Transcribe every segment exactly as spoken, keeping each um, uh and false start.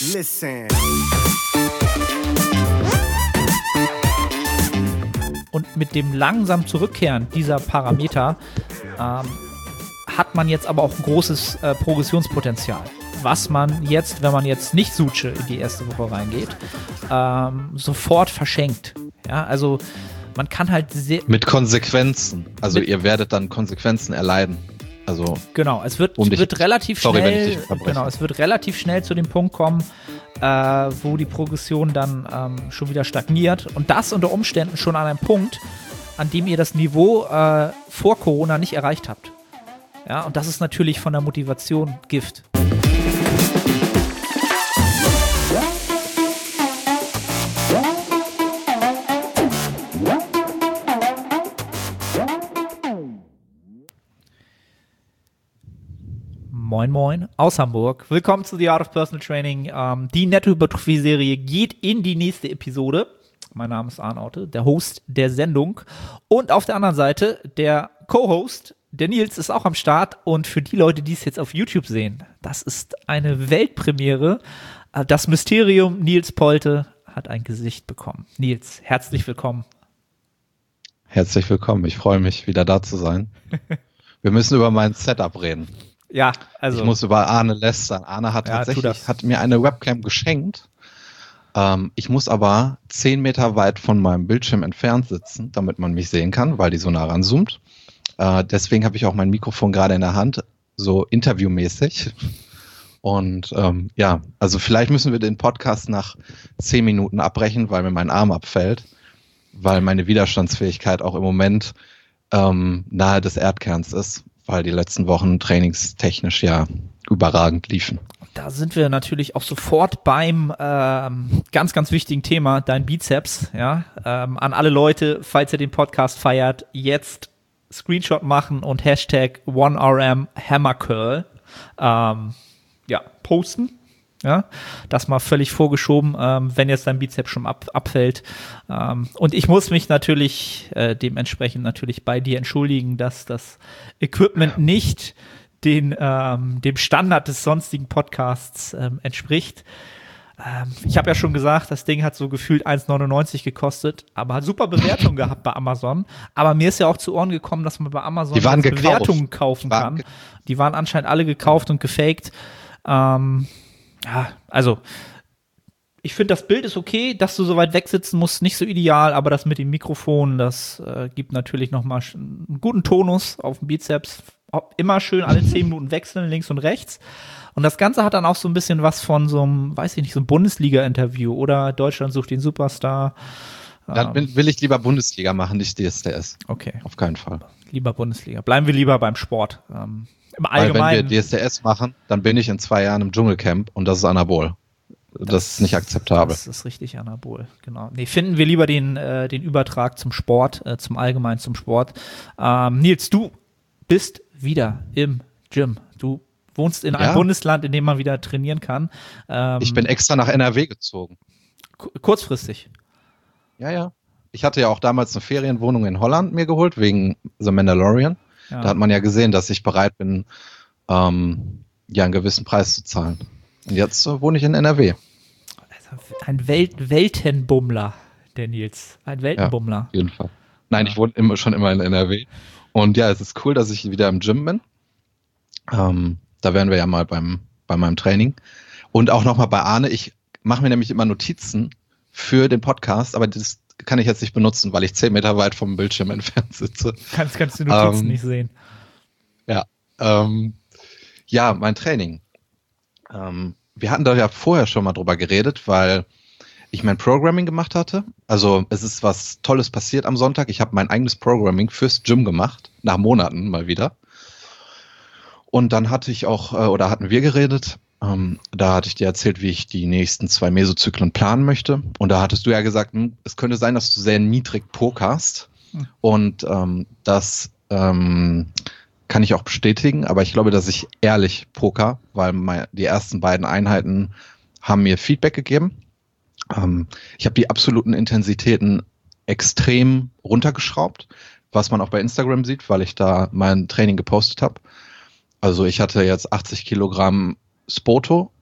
Listen. Und mit dem langsam Zurückkehren dieser Parameter ähm, hat man jetzt aber auch ein großes äh, Progressionspotenzial, was man jetzt, wenn man jetzt nicht Suche in die erste Woche reingeht, ähm, sofort verschenkt. Ja, also man kann halt sehr... Mit Konsequenzen. Also mit, ihr werdet dann Konsequenzen erleiden. Also genau, es wird, um dich, wird relativ sorry, schnell, genau, es wird relativ schnell zu dem Punkt kommen, äh, wo die Progression dann ähm, schon wieder stagniert. Und das unter Umständen schon an einem Punkt, an dem ihr das Niveau äh, vor Corona nicht erreicht habt. Ja, und das ist natürlich von der Motivation Gift. Moin Moin aus Hamburg. Willkommen zu The Art of Personal Training. Ähm, die Nettohypertrophie-Serie geht in die nächste Episode. Mein Name ist Arne Otte, der Host der Sendung. Und auf der anderen Seite der Co-Host, der Nils, ist auch am Start. Und für die Leute, die es jetzt auf YouTube sehen, das ist eine Weltpremiere. Das Mysterium Nils Polte hat ein Gesicht bekommen. Nils, herzlich willkommen. Herzlich willkommen. Ich freue mich, wieder da zu sein. Wir müssen über mein Setup reden. Ja, also. Ich muss über Arne lästern. Arne hat ja, tatsächlich hat mir eine Webcam geschenkt. Ähm, ich muss aber zehn Meter weit von meinem Bildschirm entfernt sitzen, damit man mich sehen kann, weil die so nah ranzoomt. Äh, deswegen habe ich auch mein Mikrofon gerade in der Hand, so interviewmäßig. Und ähm, ja, also vielleicht müssen wir den Podcast nach zehn Minuten abbrechen, weil mir mein Arm abfällt, weil meine Widerstandsfähigkeit auch im Moment ähm, nahe des Erdkerns ist, weil die letzten Wochen trainingstechnisch ja überragend liefen. Da sind wir natürlich auch sofort beim ähm, ganz, ganz wichtigen Thema, dein Bizeps. Ja, ähm, an alle Leute, falls ihr den Podcast feiert, jetzt Screenshot machen und Hashtag one R M Hammer Curl ähm, ja, posten. Ja, das mal völlig vorgeschoben, ähm, wenn jetzt dein Bizeps schon ab, abfällt. Ähm, und ich muss mich natürlich äh, dementsprechend natürlich bei dir entschuldigen, dass das Equipment nicht den, ähm, dem Standard des sonstigen Podcasts ähm, entspricht. Ähm, ich habe ja schon gesagt, das Ding hat so gefühlt eins neunundneunzig gekostet, aber hat super Bewertungen gehabt bei Amazon. Aber mir ist ja auch zu Ohren gekommen, dass man bei Amazon Bewertungen kaufen kann. Ge- Die waren anscheinend alle gekauft und gefaked. Ähm, Ja, also ich finde, das Bild ist okay, dass du so weit weg sitzen musst, nicht so ideal, aber das mit dem Mikrofon, das äh, gibt natürlich nochmal einen guten Tonus auf dem Bizeps. Immer schön alle zehn Minuten wechseln, links und rechts. Und das Ganze hat dann auch so ein bisschen was von so einem, weiß ich nicht, so einem Bundesliga-Interview oder Deutschland sucht den Superstar. Dann will, will ich lieber Bundesliga machen, nicht D S D S. Okay. Auf keinen Fall. Lieber Bundesliga. Bleiben wir lieber beim Sport. Ähm, Im Weil wenn wir D S D S machen, dann bin ich in zwei Jahren im Dschungelcamp und das ist Anabol. Das, das ist nicht akzeptabel. Das ist richtig Anabol, genau. Nee, finden wir lieber den, äh, den Übertrag zum Sport, äh, zum Allgemeinen zum Sport. Ähm, Nils, du bist wieder im Gym. Du wohnst in ja. einem Bundesland, in dem man wieder trainieren kann. Ähm, ich bin extra nach N R W gezogen. K- kurzfristig. Ja, ja. Ich hatte ja auch damals eine Ferienwohnung in Holland mir geholt, wegen The Mandalorian. Ja. Da hat man ja gesehen, dass ich bereit bin, ähm, ja einen gewissen Preis zu zahlen. Und jetzt äh, wohne ich in N R W. Also ein Welt- Weltenbummler, der Nils. Ein Weltenbummler. Ja, auf jeden Fall. Nein, ja. Ich wohne immer, schon immer in N R W. Und ja, es ist cool, dass ich wieder im Gym bin. Ähm, da wären wir ja mal beim, bei meinem Training. Und auch nochmal bei Arne. Ich mache mir nämlich immer Notizen für den Podcast, aber das kann ich jetzt nicht benutzen, weil ich zehn Meter weit vom Bildschirm entfernt sitze. Kannst, kannst du Notizen ähm, nicht sehen. Ja, ähm, ja, mein Training. Ähm, wir hatten da ja vorher schon mal drüber geredet, weil ich mein Programming gemacht hatte. Also es ist was Tolles passiert am Sonntag. Ich habe mein eigenes Programming fürs Gym gemacht, nach Monaten mal wieder. Und dann hatte ich auch, äh, oder hatten wir geredet, ähm, da hatte ich dir erzählt, wie ich die nächsten zwei Mesozyklen planen möchte. Und da hattest du ja gesagt, hm, es könnte sein, dass du sehr niedrig pokerst. Hm. Und ähm, das ähm, kann ich auch bestätigen, aber ich glaube, dass ich ehrlich poker, weil mein, die ersten beiden Einheiten haben mir Feedback gegeben. Ähm, ich habe die absoluten Intensitäten extrem runtergeschraubt, was man auch bei Instagram sieht, weil ich da mein Training gepostet habe. Also ich hatte jetzt achtzig Kilogramm Spoto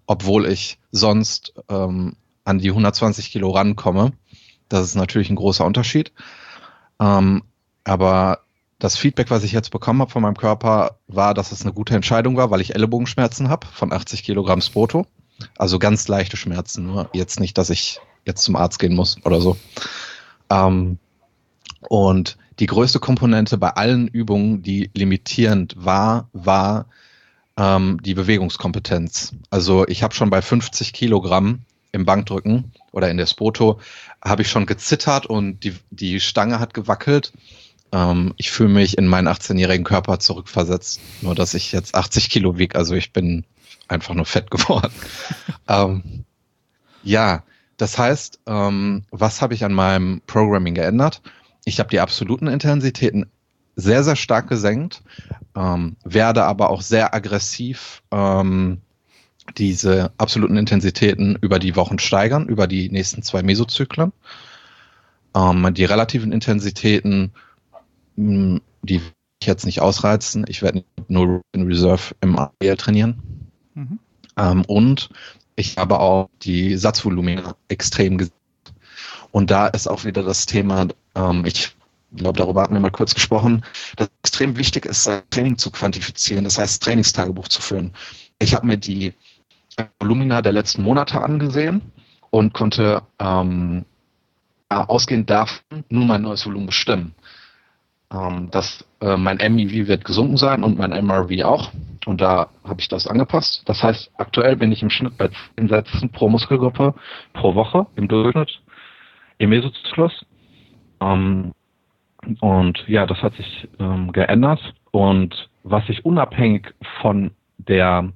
obwohl ich sonst ähm, an die hundertzwanzig Kilo rankomme. Das ist natürlich ein großer Unterschied. Ähm, aber das Feedback, was ich jetzt bekommen habe von meinem Körper, war, dass es eine gute Entscheidung war, weil ich Ellenbogenschmerzen habe von achtzig Kilogramm Spoto. Also ganz leichte Schmerzen, nur jetzt nicht, dass ich jetzt zum Arzt gehen muss oder so. Ähm, und die größte Komponente bei allen Übungen, die limitierend war, war ähm, die Bewegungskompetenz. Also ich habe schon bei fünfzig Kilogramm im Bankdrücken oder in der Spoto, habe ich schon gezittert und die, die Stange hat gewackelt. Ähm, ich fühle mich in meinen achtzehnjährigen Körper zurückversetzt, nur dass ich jetzt achtzig Kilo wiege, also ich bin einfach nur fett geworden. ähm, ja, das heißt, ähm, was habe ich an meinem Programming geändert? Ich habe die absoluten Intensitäten sehr, sehr stark gesenkt, ähm, werde aber auch sehr aggressiv ähm, diese absoluten Intensitäten über die Wochen steigern, über die nächsten zwei Mesozyklen. Ähm, die relativen Intensitäten, mh, die will ich jetzt nicht ausreizen. Ich werde nur in Reserve im A R trainieren. Mhm. Ähm, und ich habe auch die Satzvolumina extrem gesenkt. Und da ist auch wieder das Thema, ähm, ich glaube, darüber hatten wir mal kurz gesprochen, dass es extrem wichtig ist, sein Training zu quantifizieren, das heißt Trainingstagebuch zu führen. Ich habe mir die Volumina der letzten Monate angesehen und konnte ähm, ausgehend davon nur mein neues Volumen bestimmen. Ähm, das, äh, mein M E V wird gesunken sein und mein M R V auch. Und da habe ich das angepasst. Das heißt, aktuell bin ich im Schnitt bei zehn Sätzen pro Muskelgruppe pro Woche im Durchschnitt im Mesozyklus. Ähm, und ja, das hat sich ähm, geändert. Und was sich unabhängig von der,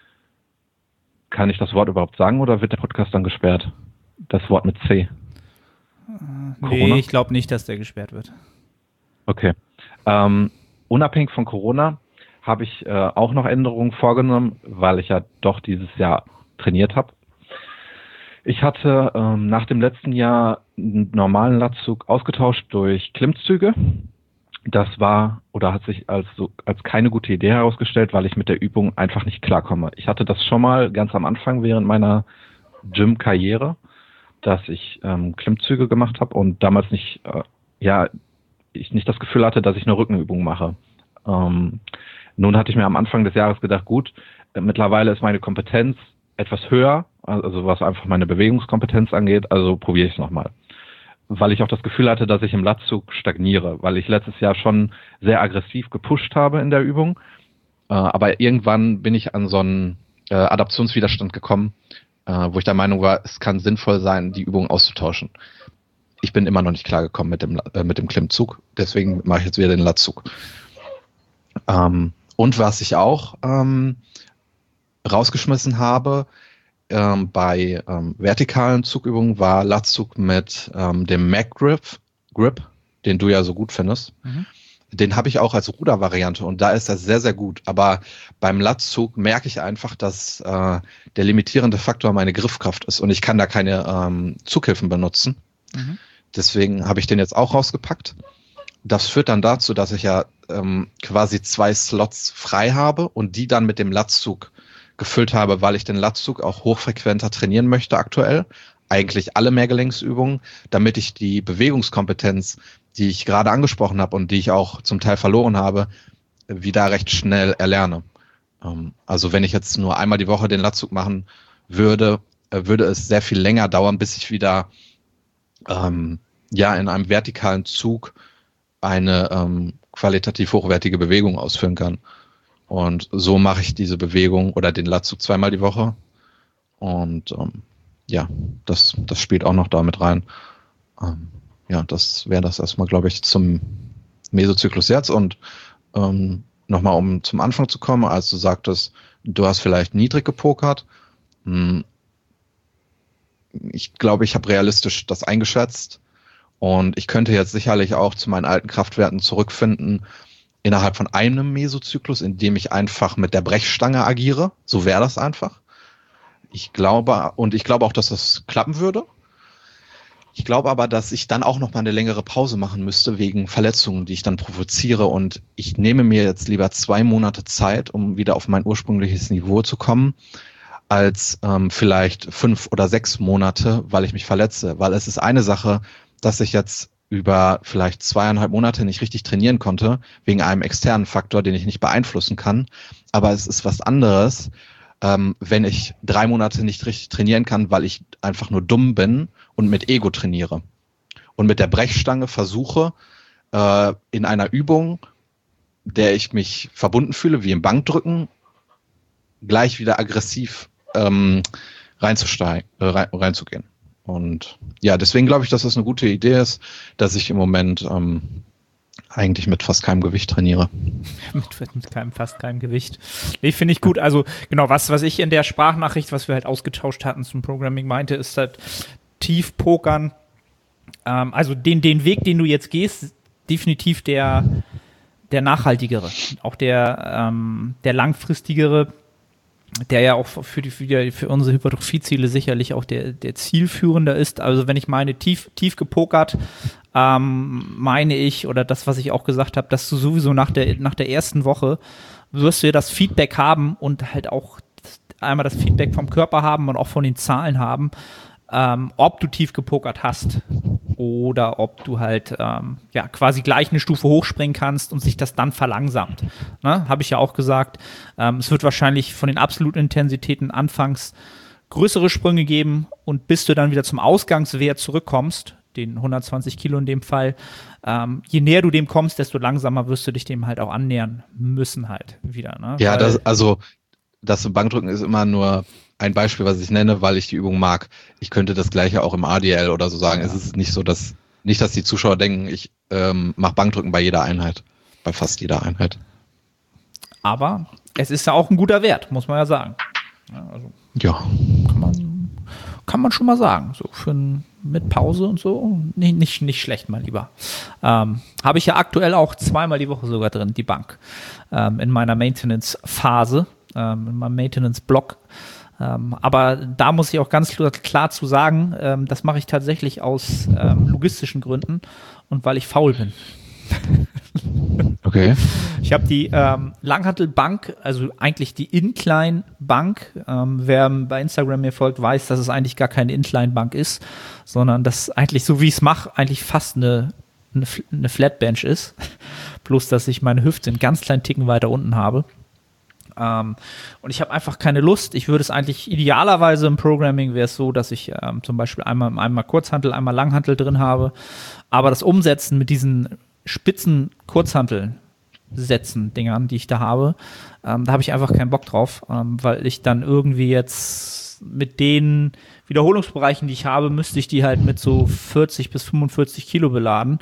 kann ich das Wort überhaupt sagen oder wird der Podcast dann gesperrt? Das Wort mit C. Äh, nee, ich glaube nicht, dass der gesperrt wird. Okay. Ähm, unabhängig von Corona habe ich äh, auch noch Änderungen vorgenommen, weil ich ja doch dieses Jahr trainiert habe. Ich hatte ähm, nach dem letzten Jahr einen normalen Latzug ausgetauscht durch Klimmzüge. Das war oder hat sich als, so, als keine gute Idee herausgestellt, weil ich mit der Übung einfach nicht klarkomme. Ich hatte das schon mal ganz am Anfang während meiner Gym-Karriere, dass ich ähm, Klimmzüge gemacht habe und damals nicht, äh, ja, ich nicht das Gefühl hatte, dass ich eine Rückenübung mache. Ähm, nun hatte ich mir am Anfang des Jahres gedacht, gut, äh, mittlerweile ist meine Kompetenz etwas höher, also was einfach meine Bewegungskompetenz angeht, also probiere ich es nochmal. Weil ich auch das Gefühl hatte, dass ich im Latzug stagniere, weil ich letztes Jahr schon sehr aggressiv gepusht habe in der Übung, äh, aber irgendwann bin ich an so einen äh, Adaptionswiderstand gekommen, äh, wo ich der Meinung war, es kann sinnvoll sein, die Übung auszutauschen. Ich bin immer noch nicht klargekommen mit dem, äh, mit dem Klimmzug, deswegen mache ich jetzt wieder den Latzug. Ähm, und was ich auch ähm, rausgeschmissen habe ähm, bei ähm, vertikalen Zugübungen war Latzug mit ähm, dem Mac Grip, Grip, den du ja so gut findest. Mhm. Den habe ich auch als Rudervariante und da ist das sehr, sehr gut. Aber beim Latzug merke ich einfach, dass äh, der limitierende Faktor meine Griffkraft ist und ich kann da keine ähm, Zughilfen benutzen. Mhm. Deswegen habe ich den jetzt auch rausgepackt. Das führt dann dazu, dass ich ja ähm, quasi zwei Slots frei habe und die dann mit dem Latzug gefüllt habe, weil ich den Latzug auch hochfrequenter trainieren möchte aktuell. Eigentlich alle Mehrgelenksübungen, damit ich die Bewegungskompetenz, die ich gerade angesprochen habe und die ich auch zum Teil verloren habe, wieder recht schnell erlerne. Ähm, also wenn ich jetzt nur einmal die Woche den Latzug machen würde, äh, würde es sehr viel länger dauern, bis ich wieder ähm, ja in einem vertikalen Zug eine ähm, qualitativ hochwertige Bewegung ausführen kann. Und so mache ich diese Bewegung oder den Latzug zweimal die Woche. Und ähm, ja, das, das spielt auch noch damit rein. Ähm, ja, das wäre das erstmal, glaube ich, zum Mesozyklus jetzt. Und ähm, nochmal, um zum Anfang zu kommen, als du sagtest, du hast vielleicht niedrig gepokert. Hm, ich glaube, ich habe realistisch das eingeschätzt. Und ich könnte jetzt sicherlich auch zu meinen alten Kraftwerten zurückfinden, innerhalb von einem Mesozyklus, in dem ich einfach mit der Brechstange agiere. So wäre das einfach. Ich glaube, und ich glaube auch, dass das klappen würde. Ich glaube aber, dass ich dann auch noch mal eine längere Pause machen müsste wegen Verletzungen, die ich dann provoziere. Und ich nehme mir jetzt lieber zwei Monate Zeit, um wieder auf mein ursprüngliches Niveau zu kommen, als ähm, vielleicht fünf oder sechs Monate, weil ich mich verletze. Weil es ist eine Sache, dass ich jetzt über vielleicht zweieinhalb Monate nicht richtig trainieren konnte, wegen einem externen Faktor, den ich nicht beeinflussen kann. Aber es ist was anderes, ähm, wenn ich drei Monate nicht richtig trainieren kann, weil ich einfach nur dumm bin und mit Ego trainiere. Und mit der Brechstange versuche, äh, in einer Übung, der ich mich verbunden fühle, wie im Bankdrücken, gleich wieder aggressiv ähm, reinzusteigen, äh, rein, reinzugehen. Und ja, deswegen glaube ich, dass das eine gute Idee ist, dass ich im Moment ähm, eigentlich mit fast keinem Gewicht trainiere. mit, mit keinem, fast keinem Gewicht. Nee, finde ich gut. Also genau, was, was ich in der Sprachnachricht, was wir halt ausgetauscht hatten zum Programming meinte, ist halt tief pokern. Ähm, also den, den Weg, den du jetzt gehst, definitiv der, der nachhaltigere, auch der, ähm, der langfristigere, der ja auch für die, für, die, für unsere Hypertrophie-Ziele sicherlich auch der, der zielführender ist. Also wenn ich meine tief, tief gepokert, ähm, meine ich, oder das, was ich auch gesagt habe, dass du sowieso nach der, nach der ersten Woche wirst du ja das Feedback haben und halt auch einmal das Feedback vom Körper haben und auch von den Zahlen haben, ähm, ob du tief gepokert hast oder ob du halt ähm, ja quasi gleich eine Stufe hochspringen kannst und sich das dann verlangsamt. Ne? Habe ich ja auch gesagt. Ähm, es wird wahrscheinlich von den absoluten Intensitäten anfangs größere Sprünge geben und bis du dann wieder zum Ausgangswert zurückkommst, den hundertzwanzig Kilo in dem Fall, ähm, je näher du dem kommst, desto langsamer wirst du dich dem halt auch annähern müssen halt wieder. Ne? Ja, Weil, das, also das Bankdrücken ist immer nur ein Beispiel, was ich nenne, weil ich die Übung mag. Ich könnte das Gleiche auch im A D L oder so sagen. Ja. Es ist nicht so, dass nicht, dass die Zuschauer denken, ich ähm, mache Bankdrücken bei jeder Einheit, bei fast jeder Einheit. Aber es ist ja auch ein guter Wert, muss man ja sagen. Ja, also ja. Kann man, kann man schon mal sagen. So für ein, mit Pause und so nicht, nicht, nicht schlecht, mal lieber. Ähm, habe ich ja aktuell auch zweimal die Woche sogar drin, die Bank. Ähm, in meiner Maintenance-Phase, ähm, in meinem Maintenance-Block. Ähm, aber da muss ich auch ganz klar, klar zu sagen, ähm, das mache ich tatsächlich aus ähm, logistischen Gründen und weil ich faul bin. Okay. Ich habe die ähm, Langhantelbank, also eigentlich die Incline-Bank. Ähm, wer bei Instagram mir folgt, weiß, dass es eigentlich gar keine Incline-Bank ist, sondern dass eigentlich, so wie ich es mache, eigentlich fast eine, eine, eine Flatbench ist. Bloß, dass ich meine Hüfte einen ganz kleinen Ticken weiter unten habe. Um, und ich habe einfach keine Lust. Ich würde es eigentlich idealerweise im Programming wäre es so, dass ich ähm, zum Beispiel einmal, einmal Kurzhantel, einmal Langhantel drin habe. Aber das Umsetzen mit diesen spitzen Kurzhantelsätzen, Dingern, die ich da habe, ähm, da habe ich einfach keinen Bock drauf, ähm, weil ich dann irgendwie jetzt mit den Wiederholungsbereichen, die ich habe, müsste ich die halt mit so vierzig bis fünfundvierzig Kilo beladen.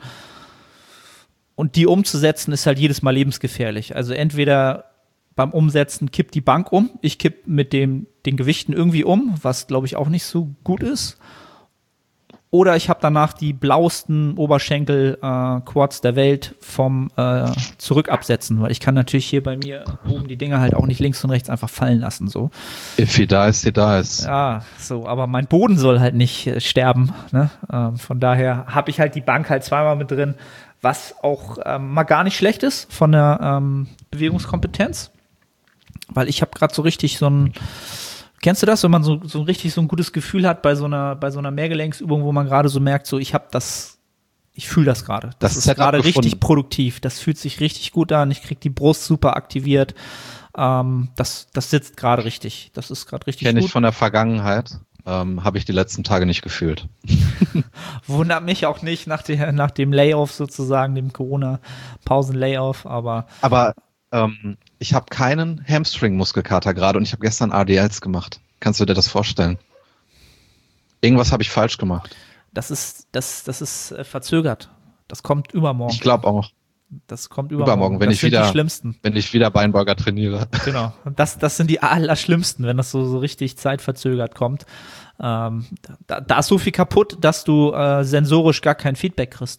Und die umzusetzen ist halt jedes Mal lebensgefährlich. Also entweder beim Umsetzen kippt die Bank um. Ich kipp mit dem, den Gewichten irgendwie um, was, glaube ich, auch nicht so gut ist. Oder ich habe danach die blauesten Oberschenkel-Quads äh, der Welt vom äh, Zurückabsetzen, weil ich kann natürlich hier bei mir oben die Dinger halt auch nicht links und rechts einfach fallen lassen. So. If he dies, he dies. Ja, so, aber mein Boden soll halt nicht äh, sterben. Ne? Ähm, von daher habe ich halt die Bank halt zweimal mit drin, was auch ähm, mal gar nicht schlecht ist von der ähm, Bewegungskompetenz. Weil ich habe gerade so richtig so ein, kennst du das, wenn man so, so richtig so ein gutes Gefühl hat bei so einer, bei so einer Mehrgelenksübung, wo man gerade so merkt, so ich habe das, ich fühle das gerade. Das, das ist gerade richtig produktiv. Das fühlt sich richtig gut an. Ich krieg die Brust super aktiviert. Ähm, das, das sitzt gerade richtig. Das ist gerade richtig Kenn gut. Kenne ich von der Vergangenheit. Ähm, habe ich die letzten Tage nicht gefühlt. Wundert mich auch nicht nach, der, nach dem Layoff sozusagen, dem Corona-Pausen-Layoff, aber. Aber ähm, ich habe keinen Hamstring-Muskelkater gerade und ich habe gestern A D Ls gemacht. Kannst du dir das vorstellen? Irgendwas habe ich falsch gemacht. Das ist, das, das ist äh, verzögert. Das kommt übermorgen. Ich glaube auch. Das kommt übermorgen. Übermorgen, wenn das ich sind wieder, die schlimmsten. wenn ich wieder Beinbeuger trainiere. Genau. Und das, das sind die allerschlimmsten, wenn das so, so richtig zeitverzögert kommt. Ähm, da, da ist so viel kaputt, dass du äh, sensorisch gar kein Feedback kriegst.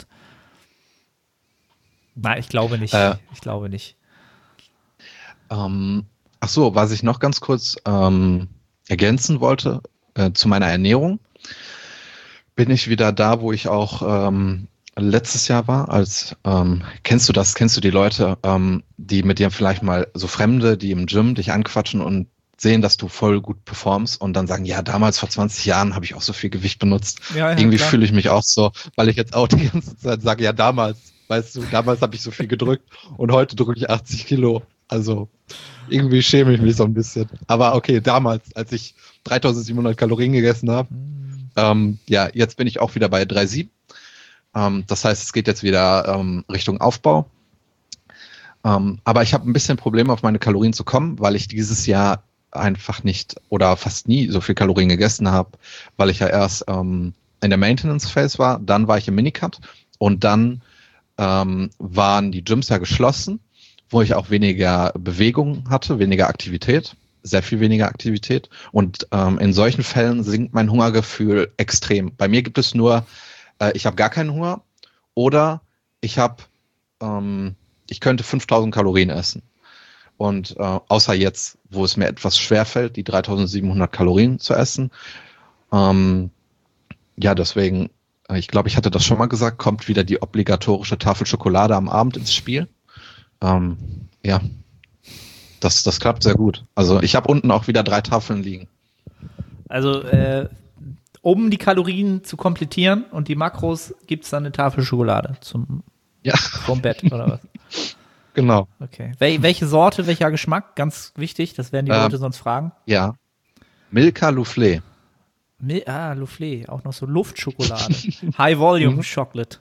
Nein, ich glaube nicht. Äh, ich glaube nicht. Ähm, ach so, was ich noch ganz kurz ähm, ergänzen wollte äh, zu meiner Ernährung, bin ich wieder da, wo ich auch ähm, letztes Jahr war. Als ähm, kennst du das? Kennst du die Leute, ähm, die mit dir vielleicht mal so Fremde, die im Gym dich anquatschen und sehen, dass du voll gut performst und dann sagen, ja, damals vor zwanzig Jahren habe ich auch so viel Gewicht benutzt. Ja, ja, Irgendwie klar. fühle ich mich auch so, weil ich jetzt auch die ganze Zeit sage, ja, damals, weißt du, damals habe ich so viel gedrückt und heute drücke ich achtzig Kilo. Also irgendwie schäme ich mich so ein bisschen. Aber okay, damals, als ich dreitausendsiebenhundert Kalorien gegessen habe, Mhm. ähm, ja, jetzt bin ich auch wieder bei drei Komma sieben. Ähm, das heißt, es geht jetzt wieder ähm, Richtung Aufbau. Ähm, aber ich habe ein bisschen Probleme, auf meine Kalorien zu kommen, weil ich dieses Jahr einfach nicht oder fast nie so viel Kalorien gegessen habe, weil ich ja erst ähm, in der Maintenance Phase war, dann war ich im Minicut und dann ähm, waren die Gyms ja geschlossen, wo ich auch weniger Bewegung hatte, weniger Aktivität, sehr viel weniger Aktivität und ähm, in solchen Fällen sinkt mein Hungergefühl extrem. Bei mir gibt es nur, äh, ich habe gar keinen Hunger oder ich habe, ähm, ich könnte fünftausend Kalorien essen. Und äh, außer jetzt, wo es mir etwas schwerfällt, die dreitausendsiebenhundert Kalorien zu essen. Ähm, ja, deswegen, äh, ich glaube, ich hatte das schon mal gesagt, kommt wieder die obligatorische Tafel Schokolade am Abend ins Spiel. Ähm, ja, das, das klappt sehr gut. Also ich habe unten auch wieder drei Tafeln liegen. Also, äh, um die Kalorien zu komplettieren und die Makros, gibt es dann eine Tafel Schokolade zum, Ja, vom Bett oder was? genau. Okay. Wel welche Sorte, welcher Geschmack? Ganz wichtig, das werden die Ähm, Leute sonst fragen. Ja, Milka Soufflé. Mil ah, Soufflé, auch noch so Luftschokolade. High Volume Mhm. Chocolate.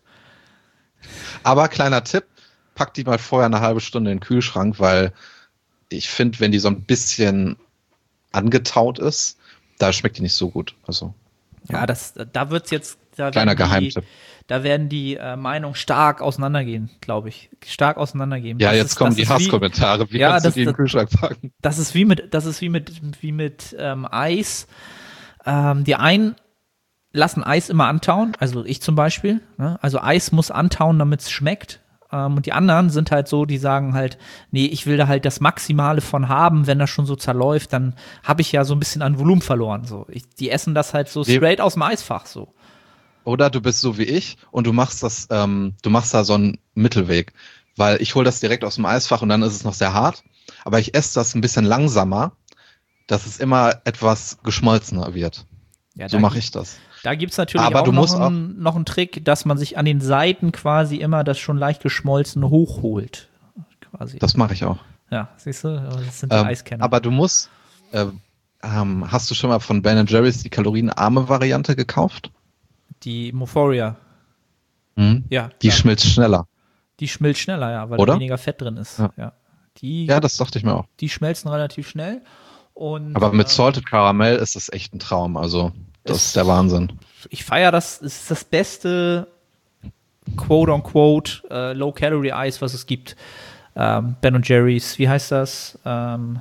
Aber kleiner Tipp, pack die mal vorher eine halbe Stunde in den Kühlschrank, weil ich finde, wenn die so ein bisschen angetaut ist, da schmeckt die nicht so gut. Also Ja, das, da wird's jetzt, da kleiner werden die, Geheimtipp. da werden die äh, Meinungen stark auseinandergehen, glaube ich. Stark auseinandergehen. Ja, Das jetzt ist, kommen das die ist wie- Hasskommentare. Wie Ja, kannst das- du die in den das- Kühlschrank packen? Das ist wie mit, das ist wie mit, wie mit ähm, Eis. Ähm, die einen lassen Eis immer antauen, also ich zum Beispiel. Ne? Also Eis muss antauen, damit es schmeckt. Ähm, und die anderen sind halt so, die sagen halt, nee, ich will da halt das Maximale von haben. Wenn das schon so zerläuft, dann habe ich ja so ein bisschen an Volumen verloren. So, ich, die essen das halt so Nee. straight aus dem Eisfach so. Oder du bist so wie ich und du machst das, ähm, du machst da so einen Mittelweg. Weil ich hole das direkt aus dem Eisfach und dann ist es noch sehr hart. Aber ich esse das ein bisschen langsamer, dass es immer etwas geschmolzener wird. Ja, So da mache gibt- ich das. Da gibt's natürlich Aber auch, du noch, musst einen, noch einen Trick, dass man sich an den Seiten quasi immer das schon leicht geschmolzene hochholt. Quasi. Das mache ich auch. Ja, siehst du, das sind die Ähm, Eiskenner. aber du musst, äh, ähm, hast du schon mal von Ben and Jerry's die kalorienarme Variante gekauft? Die Mophoria, Mhm. ja, Die klar. schmilzt schneller. Die schmilzt schneller, ja, weil Oder? da weniger Fett drin ist. Ja. Ja. Die, Ja, das dachte ich mir auch. die schmelzen relativ schnell. Und, Aber mit ähm, Salted Caramel ist das echt ein Traum. Also, das Ist- ist der Wahnsinn. ich feiere das, es ist das beste quote-unquote äh, Low-Calorie-Eis, was es gibt. Ähm, Ben und Jerry's, wie heißt das? Ähm,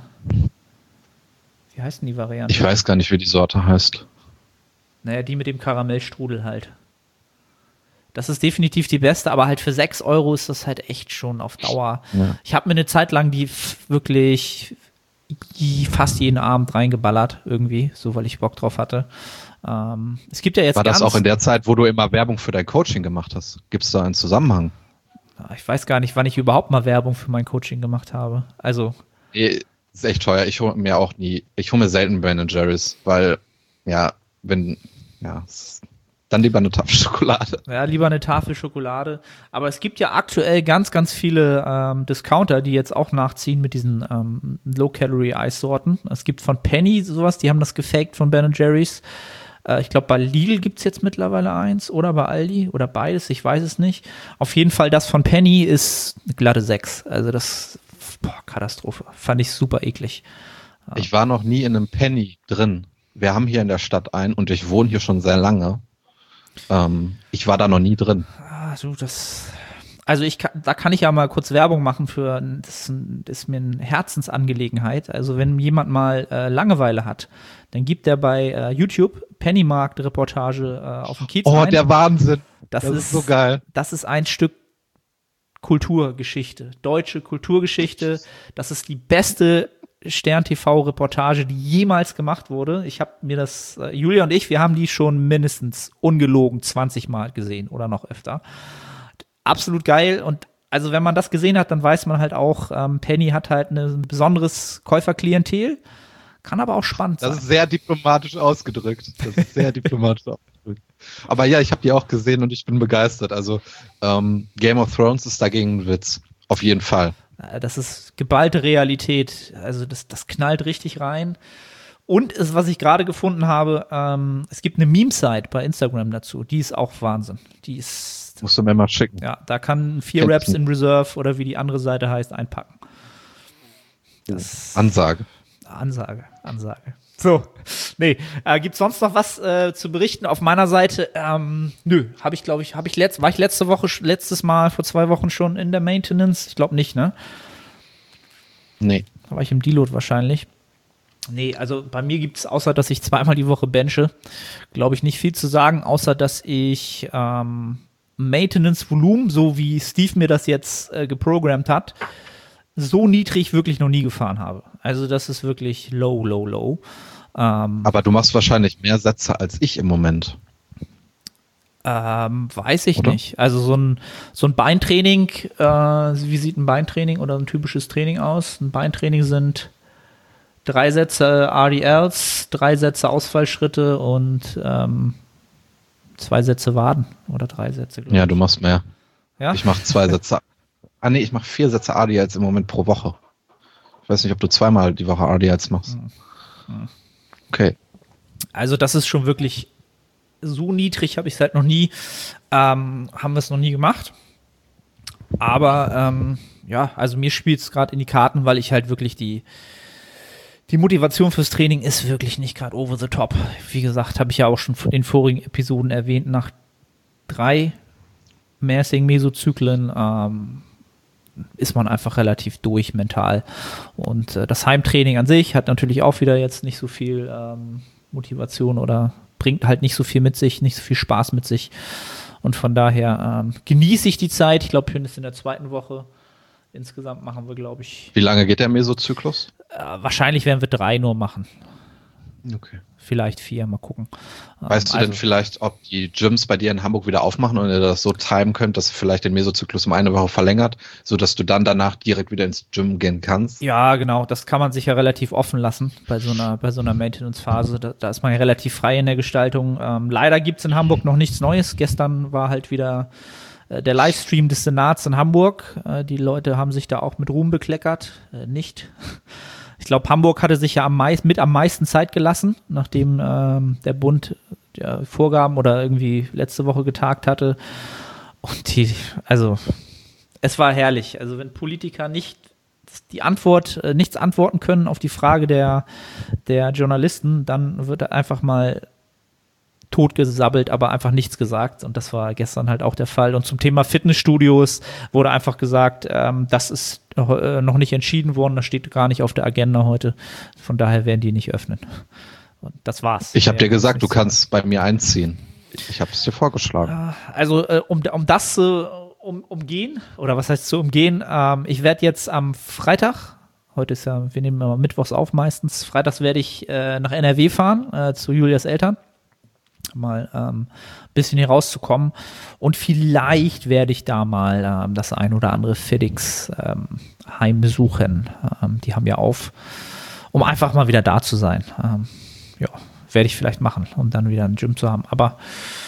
wie heißt denn die Variante? Ich weiß gar nicht, wie die Sorte heißt. Naja, die mit dem Karamellstrudel halt. Das ist definitiv die beste, aber halt für sechs Euro ist das halt echt schon auf Dauer. Ja. Ich habe mir eine Zeit lang die f- wirklich die fast jeden Abend reingeballert, irgendwie, so weil ich Bock drauf hatte. Ähm, es gibt ja jetzt War das ganz, auch in der Zeit, wo du immer Werbung für dein Coaching gemacht hast? Gibt es da einen Zusammenhang? ich weiß gar nicht, wann ich überhaupt mal Werbung für mein Coaching gemacht habe. Also, Nee, ist echt teuer. Ich hole mir auch nie, ich hole mir selten Ben and Jerry's, weil, ja, wenn, ja, es- dann lieber eine Tafel Schokolade. ja, lieber eine Tafel Schokolade. Aber es gibt ja aktuell ganz, ganz viele ähm, Discounter, die jetzt auch nachziehen mit diesen ähm, Low-Calorie-Eissorten. Es gibt von Penny sowas, die haben das gefaked von Ben and Jerry's. Äh, ich glaube, bei Lidl gibt es jetzt mittlerweile eins oder bei Aldi oder beides, ich weiß es nicht. Auf jeden Fall, das von Penny ist eine glatte sechs. Also das, boah, Katastrophe. Fand ich super eklig. Ich war noch nie in einem Penny drin. Wir haben hier in der Stadt einen und ich wohne hier schon sehr lange. Ähm, ich war da noch nie drin. Ah, du, das. Also ich kann, da kann ich ja mal kurz Werbung machen für, das, das ist mir eine Herzensangelegenheit. Also wenn jemand mal äh, Langeweile hat, dann gibt er bei äh, YouTube Pennymarkt-Reportage äh, auf dem Kiez Oh, ein. der Wahnsinn. das, das ist, ist so geil. Das ist ein Stück Kulturgeschichte, deutsche Kulturgeschichte. Das ist die beste Stern-T V-Reportage, die jemals gemacht wurde. Ich habe mir das, äh, Julia und ich, wir haben die schon mindestens ungelogen zwanzig Mal gesehen oder noch öfter. Absolut geil. Und also wenn man das gesehen hat, dann weiß man halt auch, ähm, Penny hat halt ein besonderes Käuferklientel. Kann aber auch spannend Das sein. ist sehr diplomatisch ausgedrückt. Das ist sehr diplomatisch ausgedrückt. Aber ja, ich habe die auch gesehen und ich bin begeistert. Also ähm, Game of Thrones ist dagegen ein Witz. Auf jeden Fall. Das ist geballte Realität. Also das, das knallt richtig rein. Und es, was ich gerade gefunden habe, ähm, es gibt eine Meme-Site bei Instagram dazu. Die ist auch Wahnsinn. Die ist. Musst du mir mal schicken. Ja, da kann vier Kennst Raps du. in Reserve oder wie die andere Seite heißt, einpacken. Das Ansage. Ansage, Ansage. So, nee, äh, gibt's sonst noch was äh, zu berichten auf meiner Seite? Ähm, nö, habe ich, glaube ich, habe ich letzt, war ich letzte Woche, letztes Mal vor zwei Wochen schon in der Maintenance? Ich glaube nicht, ne? Nee. Da war ich im Deload wahrscheinlich. Nee, also bei mir gibt's, außer dass ich zweimal die Woche benche, glaube ich, nicht viel zu sagen, außer dass ich ähm, Maintenance-Volumen, so wie Steve mir das jetzt äh, geprogrammt hat, so niedrig wirklich noch nie gefahren habe. Also das ist wirklich low, low, low. Ähm, Aber du machst wahrscheinlich mehr Sätze als ich im Moment. ähm, weiß ich Oder? nicht. Also so ein, so ein Beintraining, äh, wie sieht ein Beintraining oder ein typisches Training aus? Ein Beintraining sind drei Sätze R D Ls, drei Sätze Ausfallschritte und ähm, zwei Sätze Waden oder drei Sätze, glaube ich. Ja, du machst mehr. Ja? Ich mache zwei Sätze. Ah nee, ich mache vier Sätze A D Ls im Moment pro Woche. Ich weiß nicht, ob du zweimal die Woche A D Ls machst. Okay. Also das ist schon wirklich so niedrig, habe ich es halt noch nie, ähm, haben wir es noch nie gemacht. Aber ähm, ja, also mir spielt es gerade in die Karten, weil ich halt wirklich die die Motivation fürs Training ist wirklich nicht gerade over the top. Wie gesagt, habe ich ja auch schon in den vorigen Episoden erwähnt, nach drei mäßigen Mesozyklen ähm, ist man einfach relativ durch mental. Und äh, das Heimtraining an sich hat natürlich auch wieder jetzt nicht so viel ähm, Motivation oder bringt halt nicht so viel mit sich, nicht so viel Spaß mit sich. Und von daher ähm, genieße ich die Zeit. Ich glaube, ich bin jetzt in der zweiten Woche. Insgesamt machen wir, glaube ich, Wie lange geht der Mesozyklus? äh, wahrscheinlich werden wir drei nur machen. Okay. Vielleicht vier, mal gucken. Weißt Ähm, du denn vielleicht, ob die Gyms bei dir in Hamburg wieder aufmachen und ihr das so timen könnt, dass ihr vielleicht den Mesozyklus um eine Woche verlängert, sodass du dann danach direkt wieder ins Gym gehen kannst? Ja, genau, das kann man sich ja relativ offen lassen bei so einer, bei so einer Maintenance-Phase. Da, da ist man ja relativ frei in der Gestaltung. Ähm, leider gibt es in Hamburg noch nichts Neues. Gestern war halt wieder äh, der Livestream des Senats in Hamburg. Äh, die Leute haben sich da auch mit Ruhm bekleckert. Äh, nicht. Ich glaube, Hamburg hatte sich ja am meist, mit am meisten Zeit gelassen, nachdem ähm, der Bund ja, Vorgaben oder irgendwie letzte Woche getagt hatte. Und die, also, es war herrlich. Also, wenn Politiker nicht die Antwort, äh, nichts antworten können auf die Frage der, der Journalisten, dann wird einfach mal totgesabbelt, aber einfach nichts gesagt. Und das war gestern halt auch der Fall. Und zum Thema Fitnessstudios wurde einfach gesagt, ähm, das ist äh, noch nicht entschieden worden. Das steht gar nicht auf der Agenda heute. Von daher werden die nicht öffnen. Und das war's. Ich habe Mehr dir gesagt, muss du ich sagen. kannst bei mir einziehen. Ich habe es dir vorgeschlagen. Also äh, um, um das zu um, umgehen, oder was heißt zu umgehen, ähm, ich werde jetzt am Freitag, heute ist ja, wir nehmen immer mittwochs auf meistens, freitags werde ich äh, nach N R W fahren, äh, zu Julias Eltern, mal ein ähm, bisschen hier rauszukommen, und vielleicht werde ich da mal ähm, das ein oder andere FedEx ähm, heimbesuchen. Ähm, die haben ja auf, um einfach mal wieder da zu sein. Ähm, ja, werde ich vielleicht machen, um dann wieder ein Gym zu haben. Aber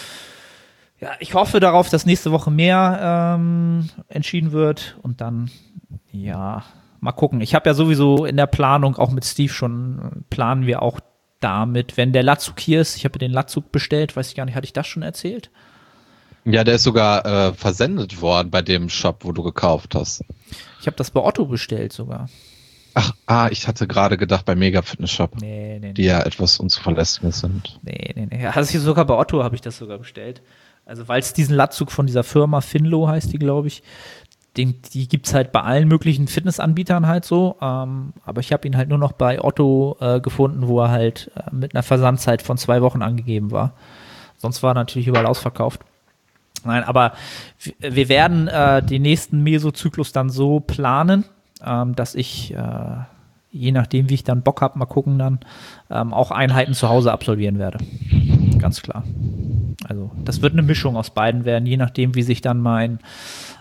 ja, ich hoffe darauf, dass nächste Woche mehr ähm, entschieden wird und dann, ja, mal gucken. Ich habe ja sowieso in der Planung, auch mit Steve schon, planen wir auch damit, wenn der Latzug hier ist. Ich habe den Latzug bestellt, weiß ich gar nicht, hatte ich das schon erzählt? Ja, der ist sogar äh, versendet worden bei dem Shop, wo du gekauft hast. Ich habe das bei Otto bestellt sogar. Ach, ah, ich hatte gerade gedacht bei Mega Fitness Shop, Nee, nee, die nee. ja etwas unzuverlässig sind. Nee, nee, nee. Also ich sogar bei Otto habe ich das sogar bestellt. Also weil es diesen Latzug von dieser Firma, Finlo heißt die, glaube ich, den, die gibt es halt bei allen möglichen Fitnessanbietern halt so. Ähm, aber ich habe ihn halt nur noch bei Otto äh, gefunden, wo er halt äh, mit einer Versandzeit von zwei Wochen angegeben war. Sonst war er natürlich überall ausverkauft. Nein, aber w- wir werden äh, den nächsten Mesozyklus dann so planen, ähm, dass ich, äh, je nachdem, wie ich dann Bock habe, mal gucken dann, ähm, auch Einheiten zu Hause absolvieren werde. Ganz klar. Also das wird eine Mischung aus beiden werden, je nachdem, wie sich dann mein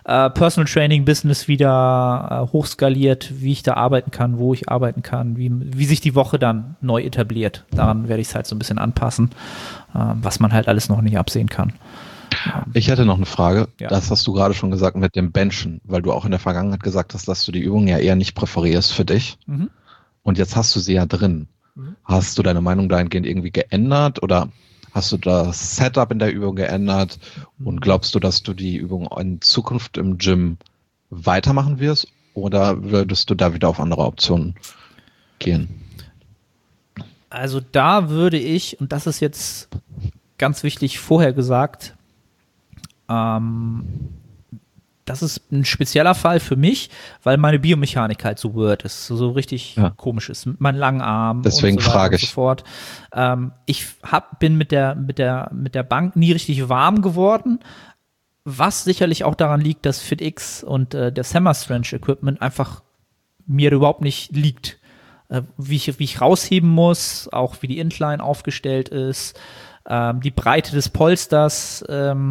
äh, Personal Training Business wieder äh, hochskaliert, wie ich da arbeiten kann, wo ich arbeiten kann, wie, wie sich die Woche dann neu etabliert. Daran werde ich es halt so ein bisschen anpassen, äh, was man halt alles noch nicht absehen kann. Ich hätte noch eine Frage. Ja. Das hast du gerade schon gesagt mit dem Benchen, weil du auch in der Vergangenheit gesagt hast, dass du die Übung ja eher nicht präferierst für dich. Mhm. Und jetzt hast du sie ja drin. Mhm. Hast du deine Meinung dahingehend irgendwie geändert oder hast du das Setup in der Übung geändert? Mhm. Und glaubst du, dass du die Übung in Zukunft im Gym weitermachen wirst oder würdest du da wieder auf andere Optionen gehen? Also da würde ich, und das ist jetzt ganz wichtig vorher gesagt, ähm, das ist ein spezieller Fall für mich, weil meine Biomechanik halt so weird ist, so richtig ja. komisch ist, mit meinen langen Armen. Deswegen und so frage ich. ich. So fort. Ähm, ich hab, bin mit der, mit, der, mit der Bank nie richtig warm geworden, was sicherlich auch daran liegt, dass FitX und äh, der Summer Strength Equipment einfach mir überhaupt nicht liegt. Äh, wie, ich, wie ich rausheben muss, auch wie die Incline aufgestellt ist, ähm, die Breite des Polsters, ähm,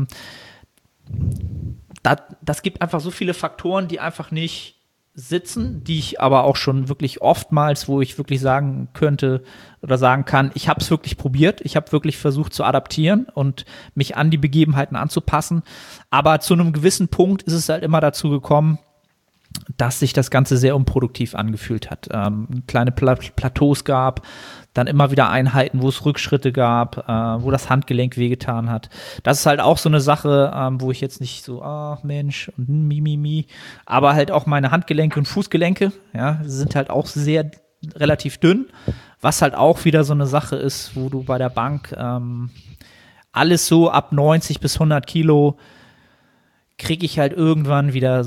Das, das gibt einfach so viele Faktoren, die einfach nicht sitzen, die ich aber auch schon wirklich oftmals, wo ich wirklich sagen könnte oder sagen kann, ich habe es wirklich probiert, ich habe wirklich versucht zu adaptieren und mich an die Begebenheiten anzupassen, aber zu einem gewissen Punkt ist es halt immer dazu gekommen, dass sich das Ganze sehr unproduktiv angefühlt hat. Ähm, kleine Pla- Plateaus gab, dann immer wieder Einheiten, wo es Rückschritte gab, äh, wo das Handgelenk wehgetan hat. Das ist halt auch so eine Sache, ähm, wo ich jetzt nicht so, ah, Mensch, und mi, mi, mi, aber halt auch meine Handgelenke und Fußgelenke, ja, sind halt auch sehr relativ dünn, was halt auch wieder so eine Sache ist, wo du bei der Bank ähm, alles so ab neunzig bis hundert Kilo kriege ich halt irgendwann wieder